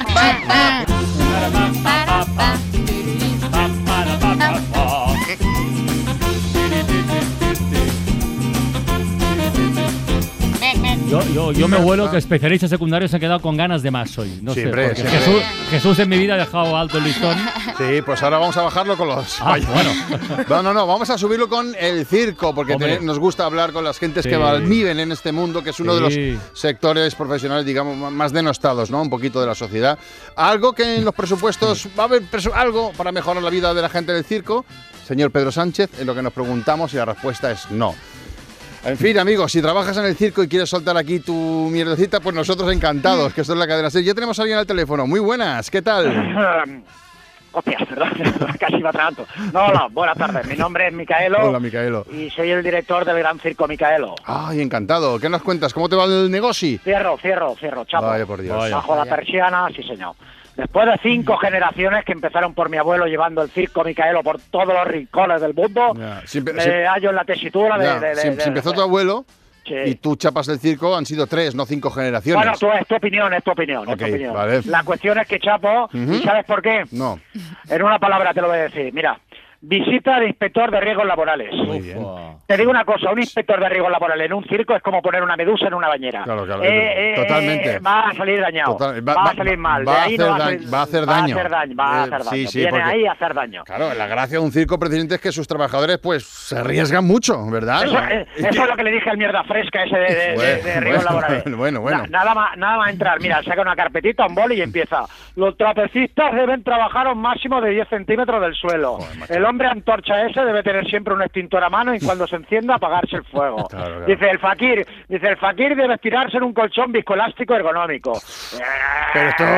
[SPEAKER 10] Yo, yo, yo me huelo que especialistas secundarios se han quedado con ganas de más hoy. No
[SPEAKER 13] Siempre,
[SPEAKER 10] sé, porque
[SPEAKER 13] siempre.
[SPEAKER 10] Jesús, Jesús en mi vida ha dejado alto el listón.
[SPEAKER 13] Sí, pues ahora vamos a bajarlo con los...
[SPEAKER 10] Ah, bueno.
[SPEAKER 13] No, no, no, vamos a subirlo con el circo, porque
[SPEAKER 10] Hombre.
[SPEAKER 13] te- nos gusta hablar con las gentes
[SPEAKER 10] Sí.
[SPEAKER 13] que viven en este mundo, que es uno de
[SPEAKER 10] Sí.
[SPEAKER 13] los sectores profesionales, digamos, más denostados, ¿no? Un poquito de la sociedad. Algo que en los presupuestos va a haber presu- algo para mejorar la vida de la gente del circo. Señor Pedro Sánchez, en lo que nos preguntamos y la respuesta es no. En fin, amigos, si trabajas en el circo y quieres soltar aquí tu mierdecita, pues nosotros encantados, que esto es la cadena SER. Ya tenemos a alguien al teléfono. Muy buenas, ¿qué tal?
[SPEAKER 6] Hostias, perdón, casi me atraganto. No, hola, buenas tardes. Mi nombre es Micaelo.
[SPEAKER 13] Hola, Micaelo.
[SPEAKER 6] Y soy el director del Gran Circo Micaelo.
[SPEAKER 13] Ay, encantado. ¿Qué nos cuentas? ¿Cómo te va el negocio?
[SPEAKER 6] Cierro, cierro, cierro, chapo.
[SPEAKER 13] Vaya por Dios. Vaya.
[SPEAKER 6] Bajo la persiana, sí señor. Después de cinco generaciones que empezaron por mi abuelo llevando el circo Micaelo por todos los rincones del mundo,
[SPEAKER 13] Ya, si empe-
[SPEAKER 6] me
[SPEAKER 13] si-
[SPEAKER 6] hallo en la tesitura de...
[SPEAKER 13] Ya,
[SPEAKER 6] de- de-
[SPEAKER 13] si,
[SPEAKER 6] de-
[SPEAKER 13] si empezó tu abuelo
[SPEAKER 6] Sí.
[SPEAKER 13] y tú chapas del circo, han sido tres, no cinco generaciones.
[SPEAKER 6] Bueno, tú, es tu opinión, es tu opinión, es tu
[SPEAKER 13] Ok,
[SPEAKER 6] opinión.
[SPEAKER 13] vale.
[SPEAKER 6] La cuestión es que, chapo,
[SPEAKER 13] Ujú.
[SPEAKER 6] ¿y sabes por qué?
[SPEAKER 13] No.
[SPEAKER 6] En una palabra te lo voy a decir. Mira, visita de inspector de riesgos laborales.
[SPEAKER 13] Muy bien.
[SPEAKER 6] Te digo una cosa, un inspector de riesgos laborales en un circo es como poner una medusa en una bañera.
[SPEAKER 13] Claro, claro,
[SPEAKER 6] Eh, eh,
[SPEAKER 13] totalmente.
[SPEAKER 6] eh, va a salir dañado,
[SPEAKER 13] Total-
[SPEAKER 6] va, a salir mal.
[SPEAKER 13] Va
[SPEAKER 6] de
[SPEAKER 13] a
[SPEAKER 6] ahí
[SPEAKER 13] hacer,
[SPEAKER 6] no va, a
[SPEAKER 13] da-
[SPEAKER 6] salir-
[SPEAKER 13] va a hacer
[SPEAKER 6] va
[SPEAKER 13] daño.
[SPEAKER 6] a hacer daño, va a
[SPEAKER 13] Eh,
[SPEAKER 6] hacer daño.
[SPEAKER 13] sí, sí,
[SPEAKER 6] Viene
[SPEAKER 13] porque-
[SPEAKER 6] ahí a hacer daño.
[SPEAKER 13] Claro, la gracia de un circo, presidente, es que sus trabajadores pues se arriesgan mucho, ¿verdad?
[SPEAKER 6] Eso, eh, eso es lo que le dije al mierda fresca ese de, de, de-
[SPEAKER 13] Bueno,
[SPEAKER 6] de riesgos
[SPEAKER 13] bueno,
[SPEAKER 6] laborales.
[SPEAKER 13] bueno, bueno.
[SPEAKER 6] Na- nada más, nada más entrar, mira, saca una carpetita, un boli y empieza. Los trapecistas deben trabajar a un máximo de diez centímetros del suelo. El hombre antorcha ese debe tener siempre un extintor a mano y cuando se encienda apagarse el fuego.
[SPEAKER 13] Claro, claro.
[SPEAKER 6] Dice el fakir, dice el fakir debe estirarse en un colchón viscoelástico ergonómico.
[SPEAKER 13] Pero esto,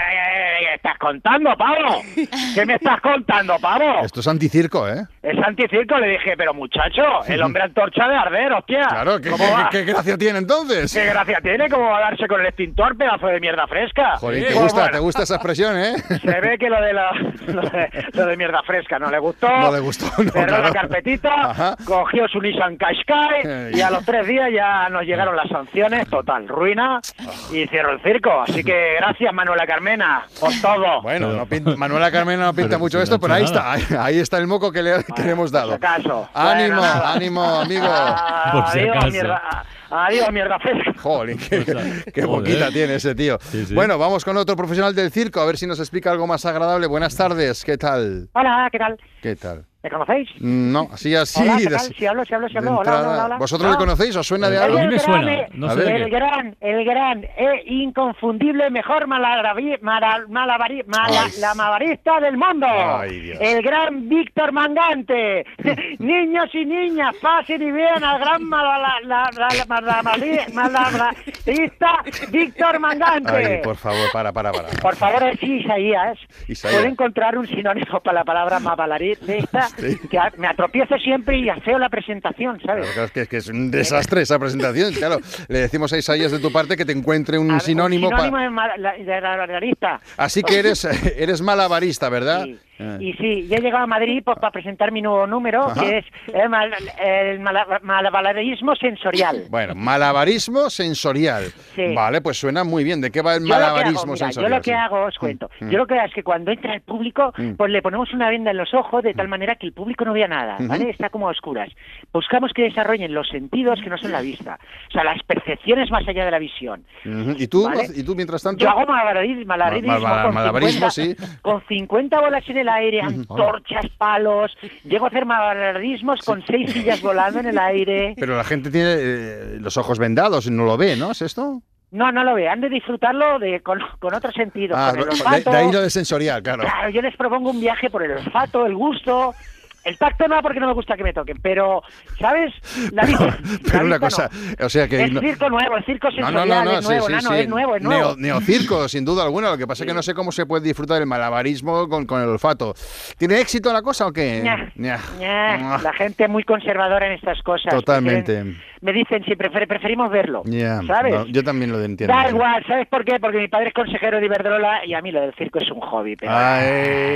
[SPEAKER 6] ¿Qué estás contando, pavo? ¿Qué me estás contando, pavo?
[SPEAKER 13] esto es anticirco, ¿eh?
[SPEAKER 6] Es anticirco, le dije, pero muchacho, el hombre antorcha de arder, hostia.
[SPEAKER 13] Claro, ¿qué,
[SPEAKER 6] ¿Cómo
[SPEAKER 13] qué-
[SPEAKER 6] va?
[SPEAKER 13] qué gracia tiene entonces?
[SPEAKER 6] ¿Qué gracia tiene? ¿Cómo va a darse con el extintor, pedazo de mierda fresca?
[SPEAKER 13] Joder, te
[SPEAKER 6] Pues
[SPEAKER 13] gusta,
[SPEAKER 6] bueno,
[SPEAKER 13] te gusta esa expresión, ¿eh?
[SPEAKER 6] Se ve que lo de, la, lo de, lo de mierda fresca no le gustó.
[SPEAKER 13] No le gustó, no,
[SPEAKER 6] Cerró
[SPEAKER 13] claro.
[SPEAKER 6] la carpetita,
[SPEAKER 13] Ajá.
[SPEAKER 6] cogió su Nissan Qashqai y a los tres días ya nos llegaron las sanciones, total, ruina, y cierro el circo. Así que gracias, Manuela Carmena, por todo.
[SPEAKER 13] Bueno, no pinta- Manuela Carmena no pinta
[SPEAKER 10] Pero
[SPEAKER 13] mucho
[SPEAKER 10] si no
[SPEAKER 13] esto,
[SPEAKER 10] ha
[SPEAKER 13] pero
[SPEAKER 10] hecho
[SPEAKER 13] ahí
[SPEAKER 10] nada.
[SPEAKER 13] está, ahí, ahí está el moco que le, que le hemos dado.
[SPEAKER 6] Por si acaso.
[SPEAKER 13] Ánimo,
[SPEAKER 6] Bueno, nada.
[SPEAKER 13] ánimo, amigo.
[SPEAKER 6] Ah,
[SPEAKER 10] Por si
[SPEAKER 6] adiós,
[SPEAKER 10] acaso.
[SPEAKER 6] mierda, adiós, mierda fresca.
[SPEAKER 13] Joder, qué, qué
[SPEAKER 10] Joder.
[SPEAKER 13] boquita tiene ese tío.
[SPEAKER 10] Sí, sí.
[SPEAKER 13] Bueno, vamos con otro profesional del circo, a ver si nos explica algo más agradable. Buenas tardes, ¿qué tal?
[SPEAKER 6] Hola, ¿qué tal?
[SPEAKER 13] ¿Qué tal?
[SPEAKER 6] ¿Me conocéis?
[SPEAKER 13] No, así, así.
[SPEAKER 6] Hola, ¿qué
[SPEAKER 13] de-
[SPEAKER 6] tal? Si hablo, si hablo, si
[SPEAKER 13] de
[SPEAKER 6] hablo. Hola, hola,
[SPEAKER 13] entrada.
[SPEAKER 6] hola, hola.
[SPEAKER 13] ¿Vosotros
[SPEAKER 6] No.
[SPEAKER 13] le conocéis? ¿Os suena de
[SPEAKER 10] A
[SPEAKER 13] algo?
[SPEAKER 10] mí me
[SPEAKER 6] El
[SPEAKER 10] suena,
[SPEAKER 6] gran,
[SPEAKER 10] no
[SPEAKER 13] A
[SPEAKER 10] sé
[SPEAKER 13] ver.
[SPEAKER 10] de
[SPEAKER 6] el
[SPEAKER 10] qué.
[SPEAKER 6] gran, el gran e inconfundible mejor malabari, mala- malabari- mala-
[SPEAKER 13] Ay.
[SPEAKER 6] la malabarista del mundo.
[SPEAKER 13] Ay, Dios.
[SPEAKER 6] El gran Víctor Mangante. Niños y niñas, pasen y vean al gran malala- la- la- la- malabari- malabarista Víctor Mangante.
[SPEAKER 13] Ay, por favor, para, para, para.
[SPEAKER 6] Por favor, sí, Isaías.
[SPEAKER 13] Isaías.
[SPEAKER 6] ¿Puede encontrar un sinónimo para la palabra mabalarista?
[SPEAKER 13] Sí.
[SPEAKER 6] Que a- me atropiezo siempre y afeo la presentación, ¿sabes?
[SPEAKER 13] Claro, claro, es que, es que es un desastre esa presentación. Claro, le decimos a Isaías de tu parte que te encuentre un
[SPEAKER 6] A ver,
[SPEAKER 13] sinónimo.
[SPEAKER 6] un sinónimo
[SPEAKER 13] pa-
[SPEAKER 6] de, ma- la- de malabarista.
[SPEAKER 13] Así que eres, eres malabarista, ¿verdad?
[SPEAKER 6] Sí.
[SPEAKER 13] Ah.
[SPEAKER 6] Y sí, yo he llegado a Madrid pues, para presentar mi nuevo número,
[SPEAKER 13] Ajá.
[SPEAKER 6] que es el, mal- el mala- malabarismo sensorial.
[SPEAKER 13] Bueno, malabarismo sensorial.
[SPEAKER 6] Sí.
[SPEAKER 13] Vale, pues suena muy bien. ¿De qué va el
[SPEAKER 6] Yo lo que hago,
[SPEAKER 13] malabarismo
[SPEAKER 6] mira,
[SPEAKER 13] sensorial?
[SPEAKER 6] yo lo que
[SPEAKER 13] Sí.
[SPEAKER 6] hago, os cuento,
[SPEAKER 13] Mm.
[SPEAKER 6] yo lo que hago es que cuando entra el público,
[SPEAKER 13] Mm.
[SPEAKER 6] pues le ponemos una venda en los ojos de tal manera que el público no vea nada,
[SPEAKER 13] Ujú.
[SPEAKER 6] ¿vale? Está como a oscuras. Buscamos que desarrollen los sentidos que no son la vista, o sea, las percepciones más allá de la visión.
[SPEAKER 13] Ujú. ¿Y tú,
[SPEAKER 6] ¿Vale?
[SPEAKER 13] ¿Y tú mientras tanto?
[SPEAKER 6] Yo hago malabarismo, malabarismo,
[SPEAKER 13] Ma- ma-
[SPEAKER 6] con,
[SPEAKER 13] malabarismo,
[SPEAKER 6] cincuenta,
[SPEAKER 13] sí.
[SPEAKER 6] con cincuenta bolas en el aire, antorchas, palos. Llego a hacer malabarismos con seis sillas volando en el aire.
[SPEAKER 13] Pero la gente tiene eh, los ojos vendados y no lo ve, ¿no? ¿Es esto?
[SPEAKER 6] No, no lo ve, han de disfrutarlo de, con, con otro sentido.
[SPEAKER 13] Ah,
[SPEAKER 6] con el
[SPEAKER 13] de,
[SPEAKER 6] olfato.
[SPEAKER 13] de ahí lo de sensorial, claro.
[SPEAKER 6] Claro, yo les propongo un viaje por el olfato, el gusto. El tacto no, porque no me gusta que me toquen, pero, ¿sabes? La vista, la
[SPEAKER 13] Pero una
[SPEAKER 6] vista
[SPEAKER 13] cosa,
[SPEAKER 6] no.
[SPEAKER 13] o sea que...
[SPEAKER 6] Es
[SPEAKER 13] no-
[SPEAKER 6] circo nuevo, el circo
[SPEAKER 13] No,
[SPEAKER 6] sensorial
[SPEAKER 13] no, no, no,
[SPEAKER 6] es nuevo,
[SPEAKER 13] sí,
[SPEAKER 6] no,
[SPEAKER 13] sí,
[SPEAKER 6] no,
[SPEAKER 13] sí.
[SPEAKER 6] es nuevo, es nuevo.
[SPEAKER 13] Neo- neocirco, sin duda alguna. Lo que pasa es que no sé cómo se puede disfrutar del malabarismo con, con el olfato. ¿Tiene éxito la cosa o qué?
[SPEAKER 6] Ña,
[SPEAKER 13] Ña.
[SPEAKER 6] ña, la gente es muy conservadora en estas cosas.
[SPEAKER 13] Totalmente.
[SPEAKER 6] Prefieren- me dicen, si prefer- preferimos verlo,
[SPEAKER 13] Ya,
[SPEAKER 6] ¿sabes?
[SPEAKER 13] no, yo también lo entiendo.
[SPEAKER 6] Da
[SPEAKER 13] sí.
[SPEAKER 6] igual, ¿sabes por qué? Porque mi padre es consejero de Iberdrola y a mí lo del circo es un hobby. Pero...
[SPEAKER 13] Ay.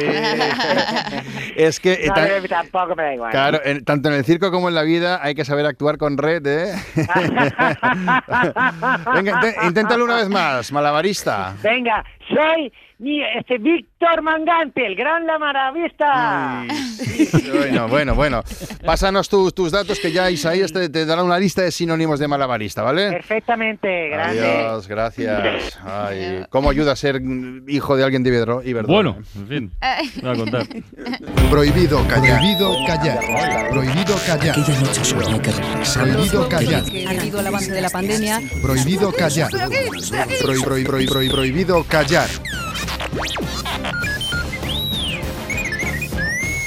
[SPEAKER 13] Es que... eh,
[SPEAKER 6] No,
[SPEAKER 13] tan-
[SPEAKER 6] pero tampoco me da igual.
[SPEAKER 13] Claro, en- tanto en el circo como en la vida hay que saber actuar con red, ¿eh? Venga, inte- inténtalo una vez más, malabarista.
[SPEAKER 6] Venga, soy mi, este Víctor Mangante, el gran lamaravista.
[SPEAKER 13] Bueno, bueno, bueno. Pásanos tus, tus datos que ya Isaías te, te dará una lista de sinónimos de malabarista, ¿vale?
[SPEAKER 6] Perfectamente, grande.
[SPEAKER 13] Adiós, gracias. Ay, ¿cómo ayuda a ser hijo de alguien de Iberdro- Iberdrola?
[SPEAKER 10] Bueno, en fin, te voy a contar.
[SPEAKER 7] Prohibido callar. Prohibido callar. Prohibido callar.
[SPEAKER 11] Aquella noche soñé que regresaba.
[SPEAKER 7] Prohibido callar.
[SPEAKER 9] Debido al avance de la pandemia.
[SPEAKER 7] Prohibido callar. Prohi- prohi- prohi- prohi- Prohibido callar.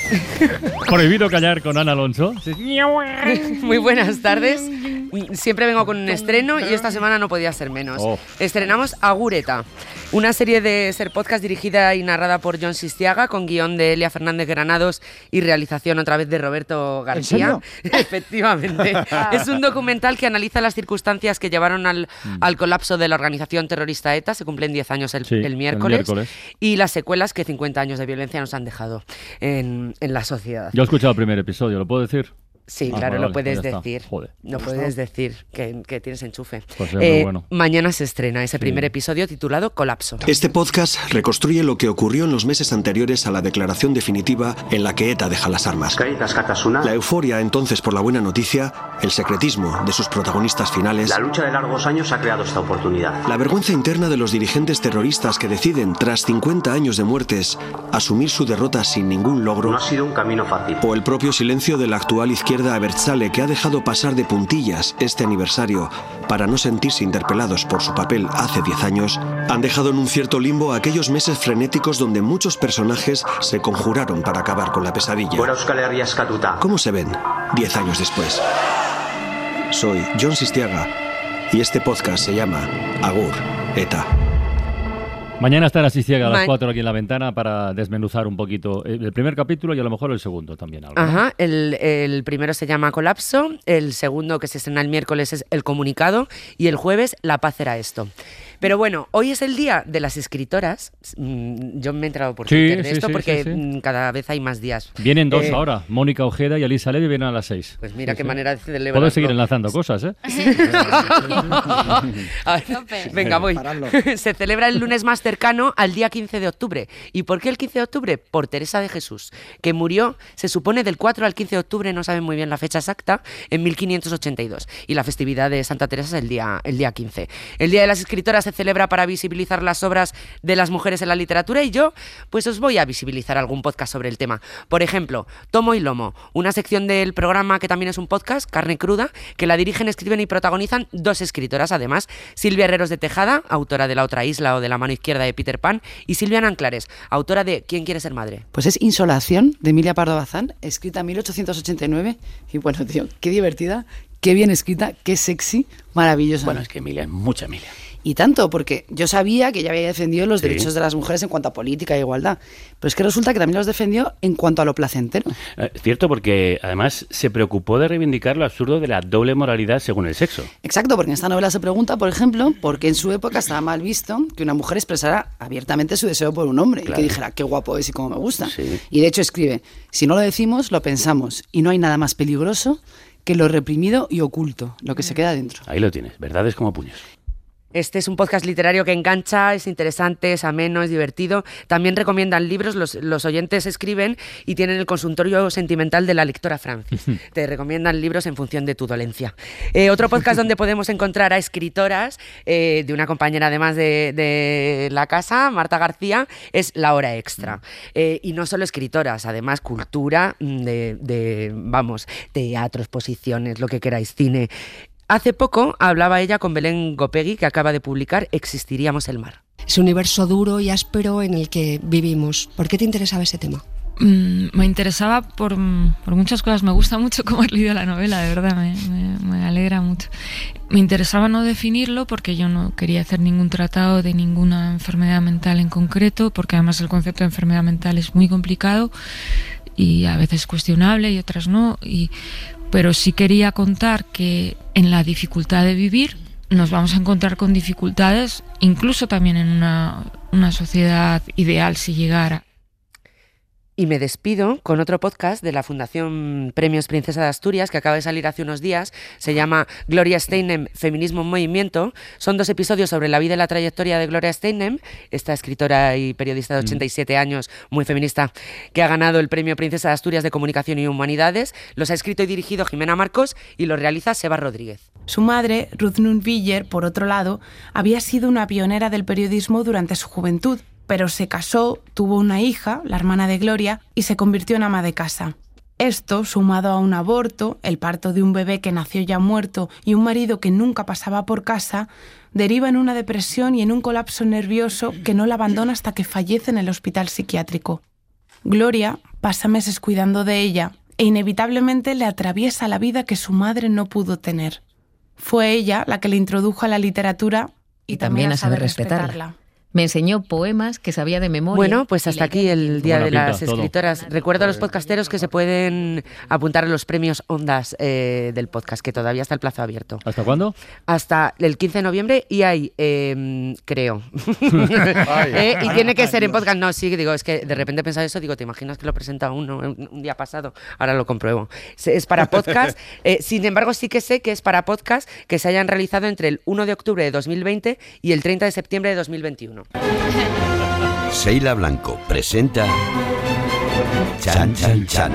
[SPEAKER 10] Prohibido callar con Ana Alonso.
[SPEAKER 3] Muy buenas tardes. Siempre vengo con un estreno y esta semana no podía ser menos. Oh. Estrenamos Agureta, una serie de Ser Podcast dirigida y narrada por Jon Sistiaga, con guión de Elia Fernández Granados y realización otra vez de Roberto García. Efectivamente. Es un documental que analiza las circunstancias que llevaron al, mm. al colapso de la organización terrorista ETA. Se cumplen diez años el, sí, el, miércoles, el miércoles. Y las secuelas que cincuenta años de violencia nos han dejado en, en la sociedad.
[SPEAKER 10] Yo he escuchado el primer episodio, ¿lo puedo decir?
[SPEAKER 3] Sí,
[SPEAKER 10] ah,
[SPEAKER 3] claro,
[SPEAKER 10] vale,
[SPEAKER 3] lo puedes
[SPEAKER 10] vale,
[SPEAKER 3] decir.
[SPEAKER 10] Joder.
[SPEAKER 3] No puedes decir que, que tienes enchufe.
[SPEAKER 10] Pues
[SPEAKER 3] eh,
[SPEAKER 10] bueno.
[SPEAKER 3] Mañana se estrena ese
[SPEAKER 10] sí.
[SPEAKER 3] primer episodio titulado Colapso.
[SPEAKER 14] Este podcast reconstruye lo que ocurrió en los meses anteriores a la declaración definitiva en la que ETA deja las armas. La euforia entonces por la buena noticia, el secretismo de sus protagonistas finales.
[SPEAKER 17] La lucha de largos años ha creado esta oportunidad.
[SPEAKER 14] La vergüenza interna de los dirigentes terroristas que deciden, tras cincuenta años de muertes, asumir su derrota sin ningún logro.
[SPEAKER 17] No ha sido un camino fácil.
[SPEAKER 14] O el propio silencio de la actual izquierda abertzale, que ha dejado pasar de puntillas este aniversario para no sentirse interpelados por su papel hace diez años, han dejado en un cierto limbo aquellos meses frenéticos donde muchos personajes se conjuraron para acabar con la pesadilla. ¿Cómo se ven diez años después? Soy Jon Sistiaga y este podcast se llama Agur, ETA.
[SPEAKER 10] Mañana estará Sistiaga a las
[SPEAKER 3] Ma-
[SPEAKER 10] cuatro aquí en La Ventana para desmenuzar un poquito el primer capítulo y a lo mejor el segundo también. Algo, ¿no?
[SPEAKER 3] Ajá, el, el primero se llama Colapso, el segundo, que se estrena el miércoles, es El Comunicado, y el jueves La Paz era esto. Pero bueno, hoy es el día de las escritoras. Yo me he enterado por
[SPEAKER 10] Sí,
[SPEAKER 3] Twitter de
[SPEAKER 10] sí,
[SPEAKER 3] esto
[SPEAKER 10] sí,
[SPEAKER 3] porque
[SPEAKER 10] sí, sí.
[SPEAKER 3] cada vez hay más días.
[SPEAKER 10] Vienen dos
[SPEAKER 3] Eh,
[SPEAKER 10] ahora, Mónica Ojeda y Elisa Levy vienen a las seis.
[SPEAKER 3] Pues mira
[SPEAKER 10] Sí,
[SPEAKER 3] qué
[SPEAKER 10] sí.
[SPEAKER 3] manera de celebrarlo.
[SPEAKER 10] Puedes seguir enlazando cosas, ¿eh?
[SPEAKER 3] A ver, venga, voy. Se celebra el lunes más cercano al día quince de octubre. ¿Y por qué el quince de octubre? Por Teresa de Jesús, que murió, se supone, del cuatro al quince de octubre, no saben muy bien la fecha exacta, en mil quinientos ochenta y dos. Y la festividad de Santa Teresa es el día, el día quince. El Día de las Escritoras se celebra para visibilizar las obras de las mujeres en la literatura, y yo pues os voy a visibilizar algún podcast sobre el tema. Por ejemplo, Tomo y Lomo, una sección del programa que también es un podcast, Carne Cruda, que la dirigen, escriben y protagonizan dos escritoras además, Silvia Herreros de Tejada, autora de La otra isla o de La mano izquierda de Peter Pan, y Silvia Nanclares, autora de ¿Quién quiere ser madre?
[SPEAKER 24] Pues es Insolación, de Emilia Pardo Bazán, escrita en mil ochocientos ochenta y nueve, y bueno, tío, qué divertida, qué bien escrita, qué sexy, maravillosa.
[SPEAKER 25] Bueno, es que Emilia es mucha Emilia.
[SPEAKER 24] Y tanto, porque yo sabía que ella había defendido los
[SPEAKER 25] Sí.
[SPEAKER 24] derechos de las mujeres en cuanto a política e igualdad, pero es que resulta que también los defendió en cuanto a lo placentero.
[SPEAKER 25] Eh, cierto, porque además se preocupó de reivindicar lo absurdo de la doble moralidad según el sexo.
[SPEAKER 24] Exacto, porque en esta novela se pregunta, por ejemplo, por qué en su época estaba mal visto que una mujer expresara abiertamente su deseo por un hombre,
[SPEAKER 25] Claro.
[SPEAKER 24] y que dijera qué guapo es y cómo me gusta.
[SPEAKER 25] Sí.
[SPEAKER 24] Y de hecho escribe, si no lo decimos, lo pensamos, y no hay nada más peligroso que lo reprimido y oculto, lo que se queda dentro.
[SPEAKER 25] Ahí lo tienes, verdades como puños.
[SPEAKER 3] Este es un podcast literario que engancha, es interesante, es ameno, es divertido. También recomiendan libros, los, los oyentes escriben y tienen el consultorio sentimental de la lectora Francis. Te recomiendan libros en función de tu dolencia. Eh, otro podcast donde podemos encontrar a escritoras, eh, de una compañera además de, de la casa, Marta García, es La Hora Extra. Eh, y no solo escritoras, además cultura de, de, vamos, teatro, exposiciones, lo que queráis, cine. Hace poco hablaba ella con Belén Gopegui, que acaba de publicar Existiríamos el mar.
[SPEAKER 26] Ese universo duro y áspero en el que vivimos. ¿Por qué te interesaba ese tema?
[SPEAKER 27] Mm, me interesaba por, por muchas cosas. Me gusta mucho cómo has leído la novela, de verdad, me, me, me alegra mucho. Me interesaba no definirlo porque yo no quería hacer ningún tratado de ninguna enfermedad mental en concreto, porque además el concepto de enfermedad mental es muy complicado y a veces cuestionable y otras no, y pero sí quería contar que en la dificultad de vivir nos vamos a encontrar con dificultades, incluso también en una, una sociedad ideal si llegara.
[SPEAKER 3] Y me despido con otro podcast de la Fundación Premios Princesa de Asturias, que acaba de salir hace unos días. Se llama Gloria Steinem, Feminismo en Movimiento. Son dos episodios sobre la vida y la trayectoria de Gloria Steinem, esta escritora y periodista de ochenta y siete años, muy feminista, que ha ganado el Premio Princesa de Asturias de Comunicación y Humanidades. Los ha escrito y dirigido Jimena Marcos y los realiza Seba Rodríguez.
[SPEAKER 28] Su madre, Ruth Nunviller, por otro lado, había sido una pionera del periodismo durante su juventud, pero se casó, tuvo una hija, la hermana de Gloria, y se convirtió en ama de casa. Esto, sumado a un aborto, el parto de un bebé que nació ya muerto y un marido que nunca pasaba por casa, deriva en una depresión y en un colapso nervioso que no la abandona hasta que fallece en el hospital psiquiátrico. Gloria pasa meses cuidando de ella e inevitablemente le atraviesa la vida que su madre no pudo tener. Fue ella la que le introdujo a la literatura y, y también, también a saber respetarla. respetarla.
[SPEAKER 1] Me enseñó poemas que sabía de memoria.
[SPEAKER 3] Bueno, pues hasta aquí el Día
[SPEAKER 10] Buena
[SPEAKER 3] de las
[SPEAKER 10] pinta,
[SPEAKER 3] Escritoras.
[SPEAKER 10] todo.
[SPEAKER 3] Recuerdo a los podcasteros que se pueden apuntar a los premios Ondas eh, del podcast, que todavía está el plazo abierto.
[SPEAKER 10] ¿Hasta cuándo?
[SPEAKER 3] Hasta el quince de noviembre y hay, eh, creo. eh, y tiene que ser en podcast. No, sí, digo, es que de repente he pensado eso, digo, ¿te imaginas que lo presenta uno un, un día pasado? Ahora lo compruebo. Es para podcast. Eh, sin embargo, sí que sé que es para podcast que se hayan realizado entre el uno de octubre de dos mil veinte y el treinta de septiembre de dos mil veintiuno.
[SPEAKER 5] Sheila Blanco presenta Chan Chan Chan.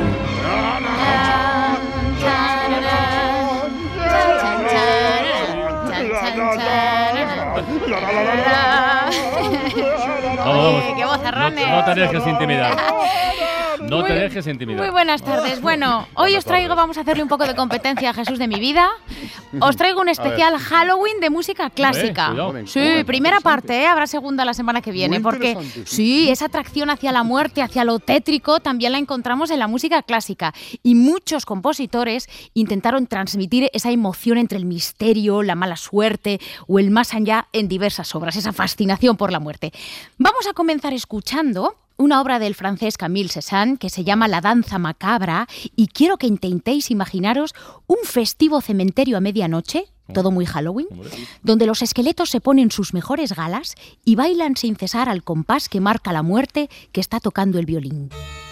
[SPEAKER 10] Vamos,
[SPEAKER 15] ¡Qué vozarrones!
[SPEAKER 10] No, no te dejes intimidar. No
[SPEAKER 15] Muy-
[SPEAKER 10] te dejes intimidar.
[SPEAKER 15] Muy buenas tardes. Bueno, hoy os traigo, vamos a hacerle un poco de competencia a Jesús de mi vida. Os traigo un especial Halloween de música clásica.
[SPEAKER 10] cuidado.
[SPEAKER 15] Sí, primera parte, ¿eh? Habrá segunda la semana que viene.
[SPEAKER 10] Muy
[SPEAKER 15] Porque
[SPEAKER 10] interesante,
[SPEAKER 15] sí, esa atracción hacia la muerte, hacia lo tétrico, también la encontramos en la música clásica. Y muchos compositores intentaron transmitir esa emoción entre el misterio, la mala suerte o el más allá en diversas obras, esa fascinación por la muerte. Vamos a comenzar escuchando una obra del francés Camille Cézanne que se llama La danza macabra, y quiero que intentéis imaginaros un festivo cementerio a medianoche, todo muy Halloween, donde los esqueletos se ponen sus mejores galas y bailan sin cesar al compás que marca la muerte que está tocando el violín.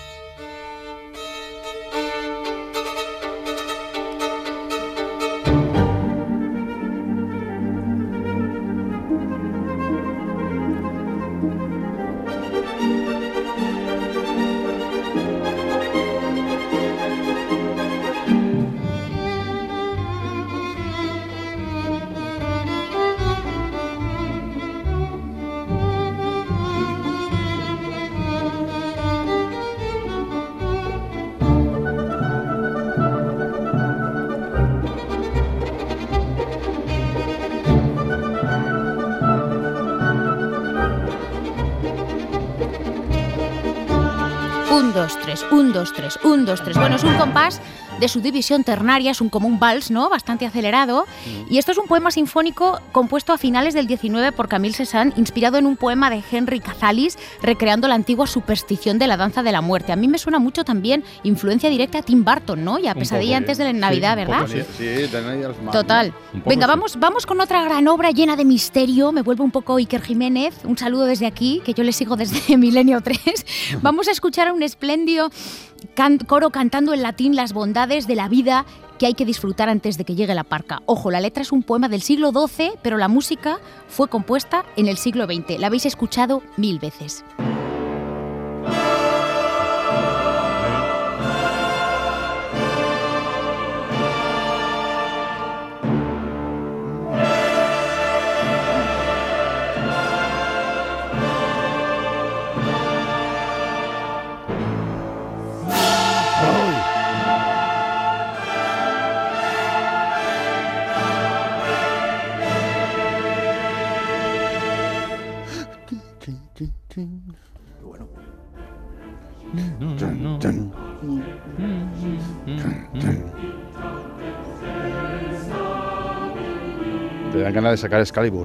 [SPEAKER 15] Un, dos, tres, un, dos, tres, un, dos, tres. Bueno, es un compás de su división ternaria, es un como un vals, ¿no? Bastante acelerado. Y esto es un poema sinfónico compuesto a finales del diecinueve por Camille Cézanne, inspirado en un poema de Henry Cazalis, recreando la antigua superstición de la danza de la muerte. A mí me suena mucho también influencia directa a Tim Burton, ¿no? Y a Pesadilla antes de la Navidad,
[SPEAKER 13] Sí, un
[SPEAKER 15] ¿verdad?
[SPEAKER 13] poco, sí, sí, de Night of Man.
[SPEAKER 15] Total.
[SPEAKER 13] Un poco
[SPEAKER 15] Venga,
[SPEAKER 13] sí.
[SPEAKER 15] vamos, vamos con otra gran obra llena de misterio. Me vuelvo un poco Iker Jiménez. Un saludo desde aquí, que yo le sigo desde Milenio tres. Vamos a escuchar a un espléndido can- coro cantando en latín las bondades de la vida que hay que disfrutar antes de que llegue la parca. Ojo, la letra es un poema del siglo doce, pero la música fue compuesta en el siglo veinte. La habéis escuchado mil veces.
[SPEAKER 13] Te dan ganas de sacar Excalibur.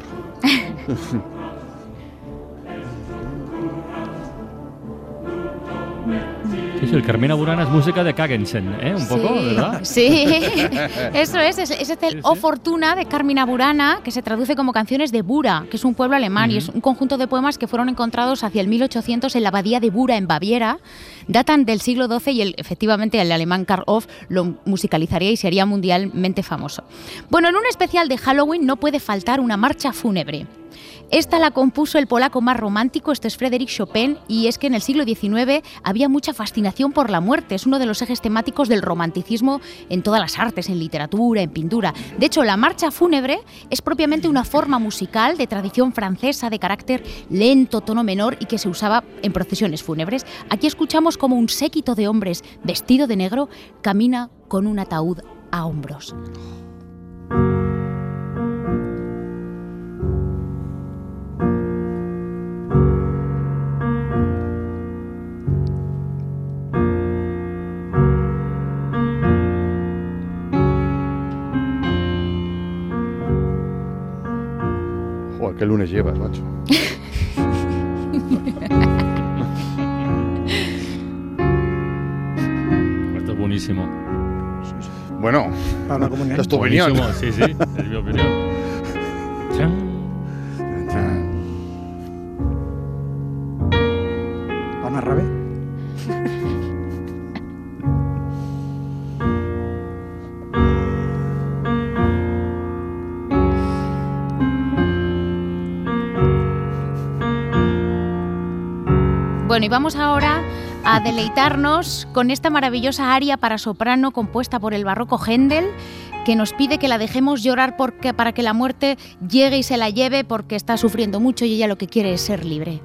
[SPEAKER 10] Sí, sí, el Carmina Burana es música de Kagensen, ¿eh? Un poco,
[SPEAKER 15] Sí,
[SPEAKER 10] ¿verdad?
[SPEAKER 15] Sí, eso es, es, es el O Fortuna de Carmina Burana, que se traduce como Canciones de Bura, que es un pueblo alemán, y es un conjunto de poemas que fueron encontrados hacia el mil ochocientos en la abadía de Bura, en Baviera. Datan del siglo doce y el, efectivamente el alemán Karl Orff lo musicalizaría y se haría mundialmente famoso. Bueno, en un especial de Halloween no puede faltar una marcha fúnebre. Esta la compuso el polaco más romántico, este es Frédéric Chopin, y es que en el siglo diecinueve había mucha fascinación por la muerte. Es uno de los ejes temáticos del romanticismo en todas las artes, en literatura, en pintura. De hecho, la marcha fúnebre es propiamente una forma musical de tradición francesa de carácter lento, tono menor y que se usaba en procesiones fúnebres. Aquí escuchamos como un séquito de hombres vestido de negro camina con un ataúd a hombros.
[SPEAKER 13] ¿Qué lunes llevas, macho?
[SPEAKER 10] Esto es buenísimo.
[SPEAKER 13] Bueno, es tu opinión.
[SPEAKER 10] Sí, sí, es mi opinión.
[SPEAKER 8] ¿Pana Rabe?
[SPEAKER 15] Bueno, y vamos ahora a deleitarnos con esta maravillosa aria para soprano compuesta por el barroco Händel, que nos pide que la dejemos llorar porque, para que la muerte llegue y se la lleve, porque está sufriendo mucho y ella lo que quiere es ser libre.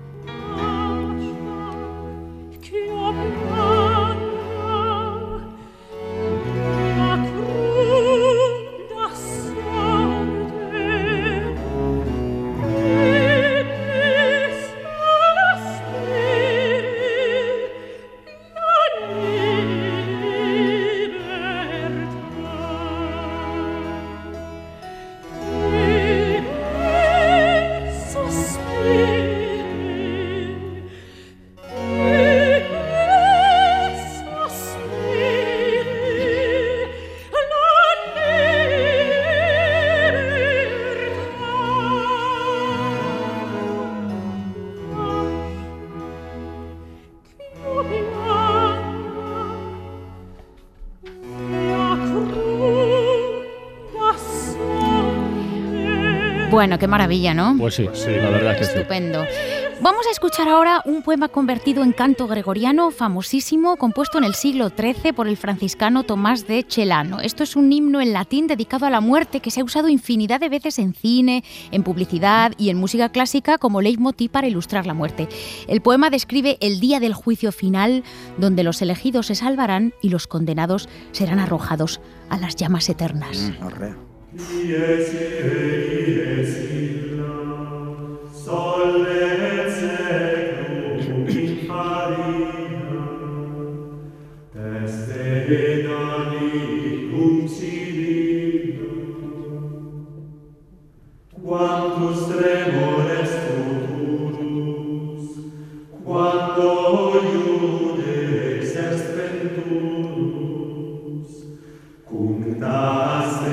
[SPEAKER 15] Bueno, qué maravilla, ¿no?
[SPEAKER 10] Pues sí, sí, la verdad que sí.
[SPEAKER 15] Estupendo. Vamos a escuchar ahora un poema convertido en canto gregoriano famosísimo, compuesto en el siglo trece por el franciscano Tomás de Celano. Esto es un himno en latín dedicado a la muerte que se ha usado infinidad de veces en cine, en publicidad y en música clásica como leitmotiv para ilustrar la muerte. El poema describe el día del juicio final, donde los elegidos se salvarán y los condenados serán arrojados a las llamas eternas.
[SPEAKER 8] Mm, arrea.
[SPEAKER 2] Dies dies illa, solvet seclum infarina, teste danicum civilia, quantus tremores futurus, quando iudes est venturus, cum das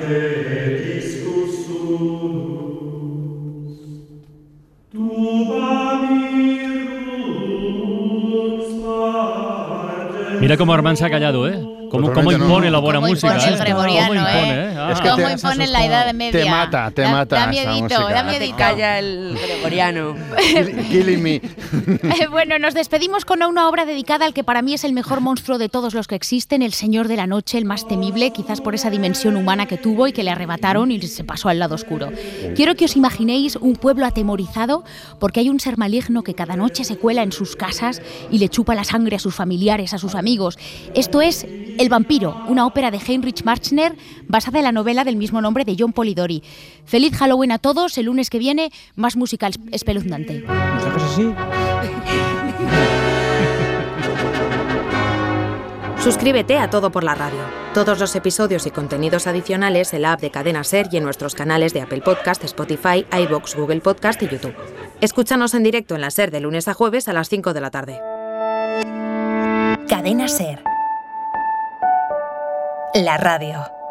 [SPEAKER 10] Mira cómo Armand se ha callado, ¿eh? Cómo, cómo impone no. la buena
[SPEAKER 15] ¿Cómo
[SPEAKER 10] música.
[SPEAKER 15] Impone el gregoriano,
[SPEAKER 10] ¿Cómo impone,
[SPEAKER 15] eh?
[SPEAKER 10] eh? Ah.
[SPEAKER 13] Es que
[SPEAKER 15] ¿Cómo
[SPEAKER 13] te,
[SPEAKER 15] impone la edad media?
[SPEAKER 13] Te mata, te
[SPEAKER 15] da,
[SPEAKER 13] mata.
[SPEAKER 15] Da miedito, da miedito.
[SPEAKER 3] Te calla el gregoriano.
[SPEAKER 13] Killing me.
[SPEAKER 15] Bueno, nos despedimos con una obra dedicada al que para mí es el mejor monstruo de todos los que existen, el Señor de la Noche, el más temible, quizás por esa dimensión humana que tuvo y que le arrebataron y se pasó al lado oscuro. Quiero que os imaginéis un pueblo atemorizado porque hay un ser maligno que cada noche se cuela en sus casas y le chupa la sangre a sus familiares, a sus amigos. Esto es El vampiro, una ópera de Heinrich Marchner basada en la novela del mismo nombre de John Polidori. Feliz Halloween a todos, el lunes que viene más música espeluznante.
[SPEAKER 8] ¿Mensajes así?
[SPEAKER 4] Suscríbete a Todo por la Radio. Todos los episodios y contenidos adicionales en la app de Cadena Ser y en nuestros canales de Apple Podcast, Spotify, iVoox, Google Podcast y YouTube. Escúchanos en directo en la Ser de lunes a jueves a las cinco de la tarde. Cadena Ser. La radio.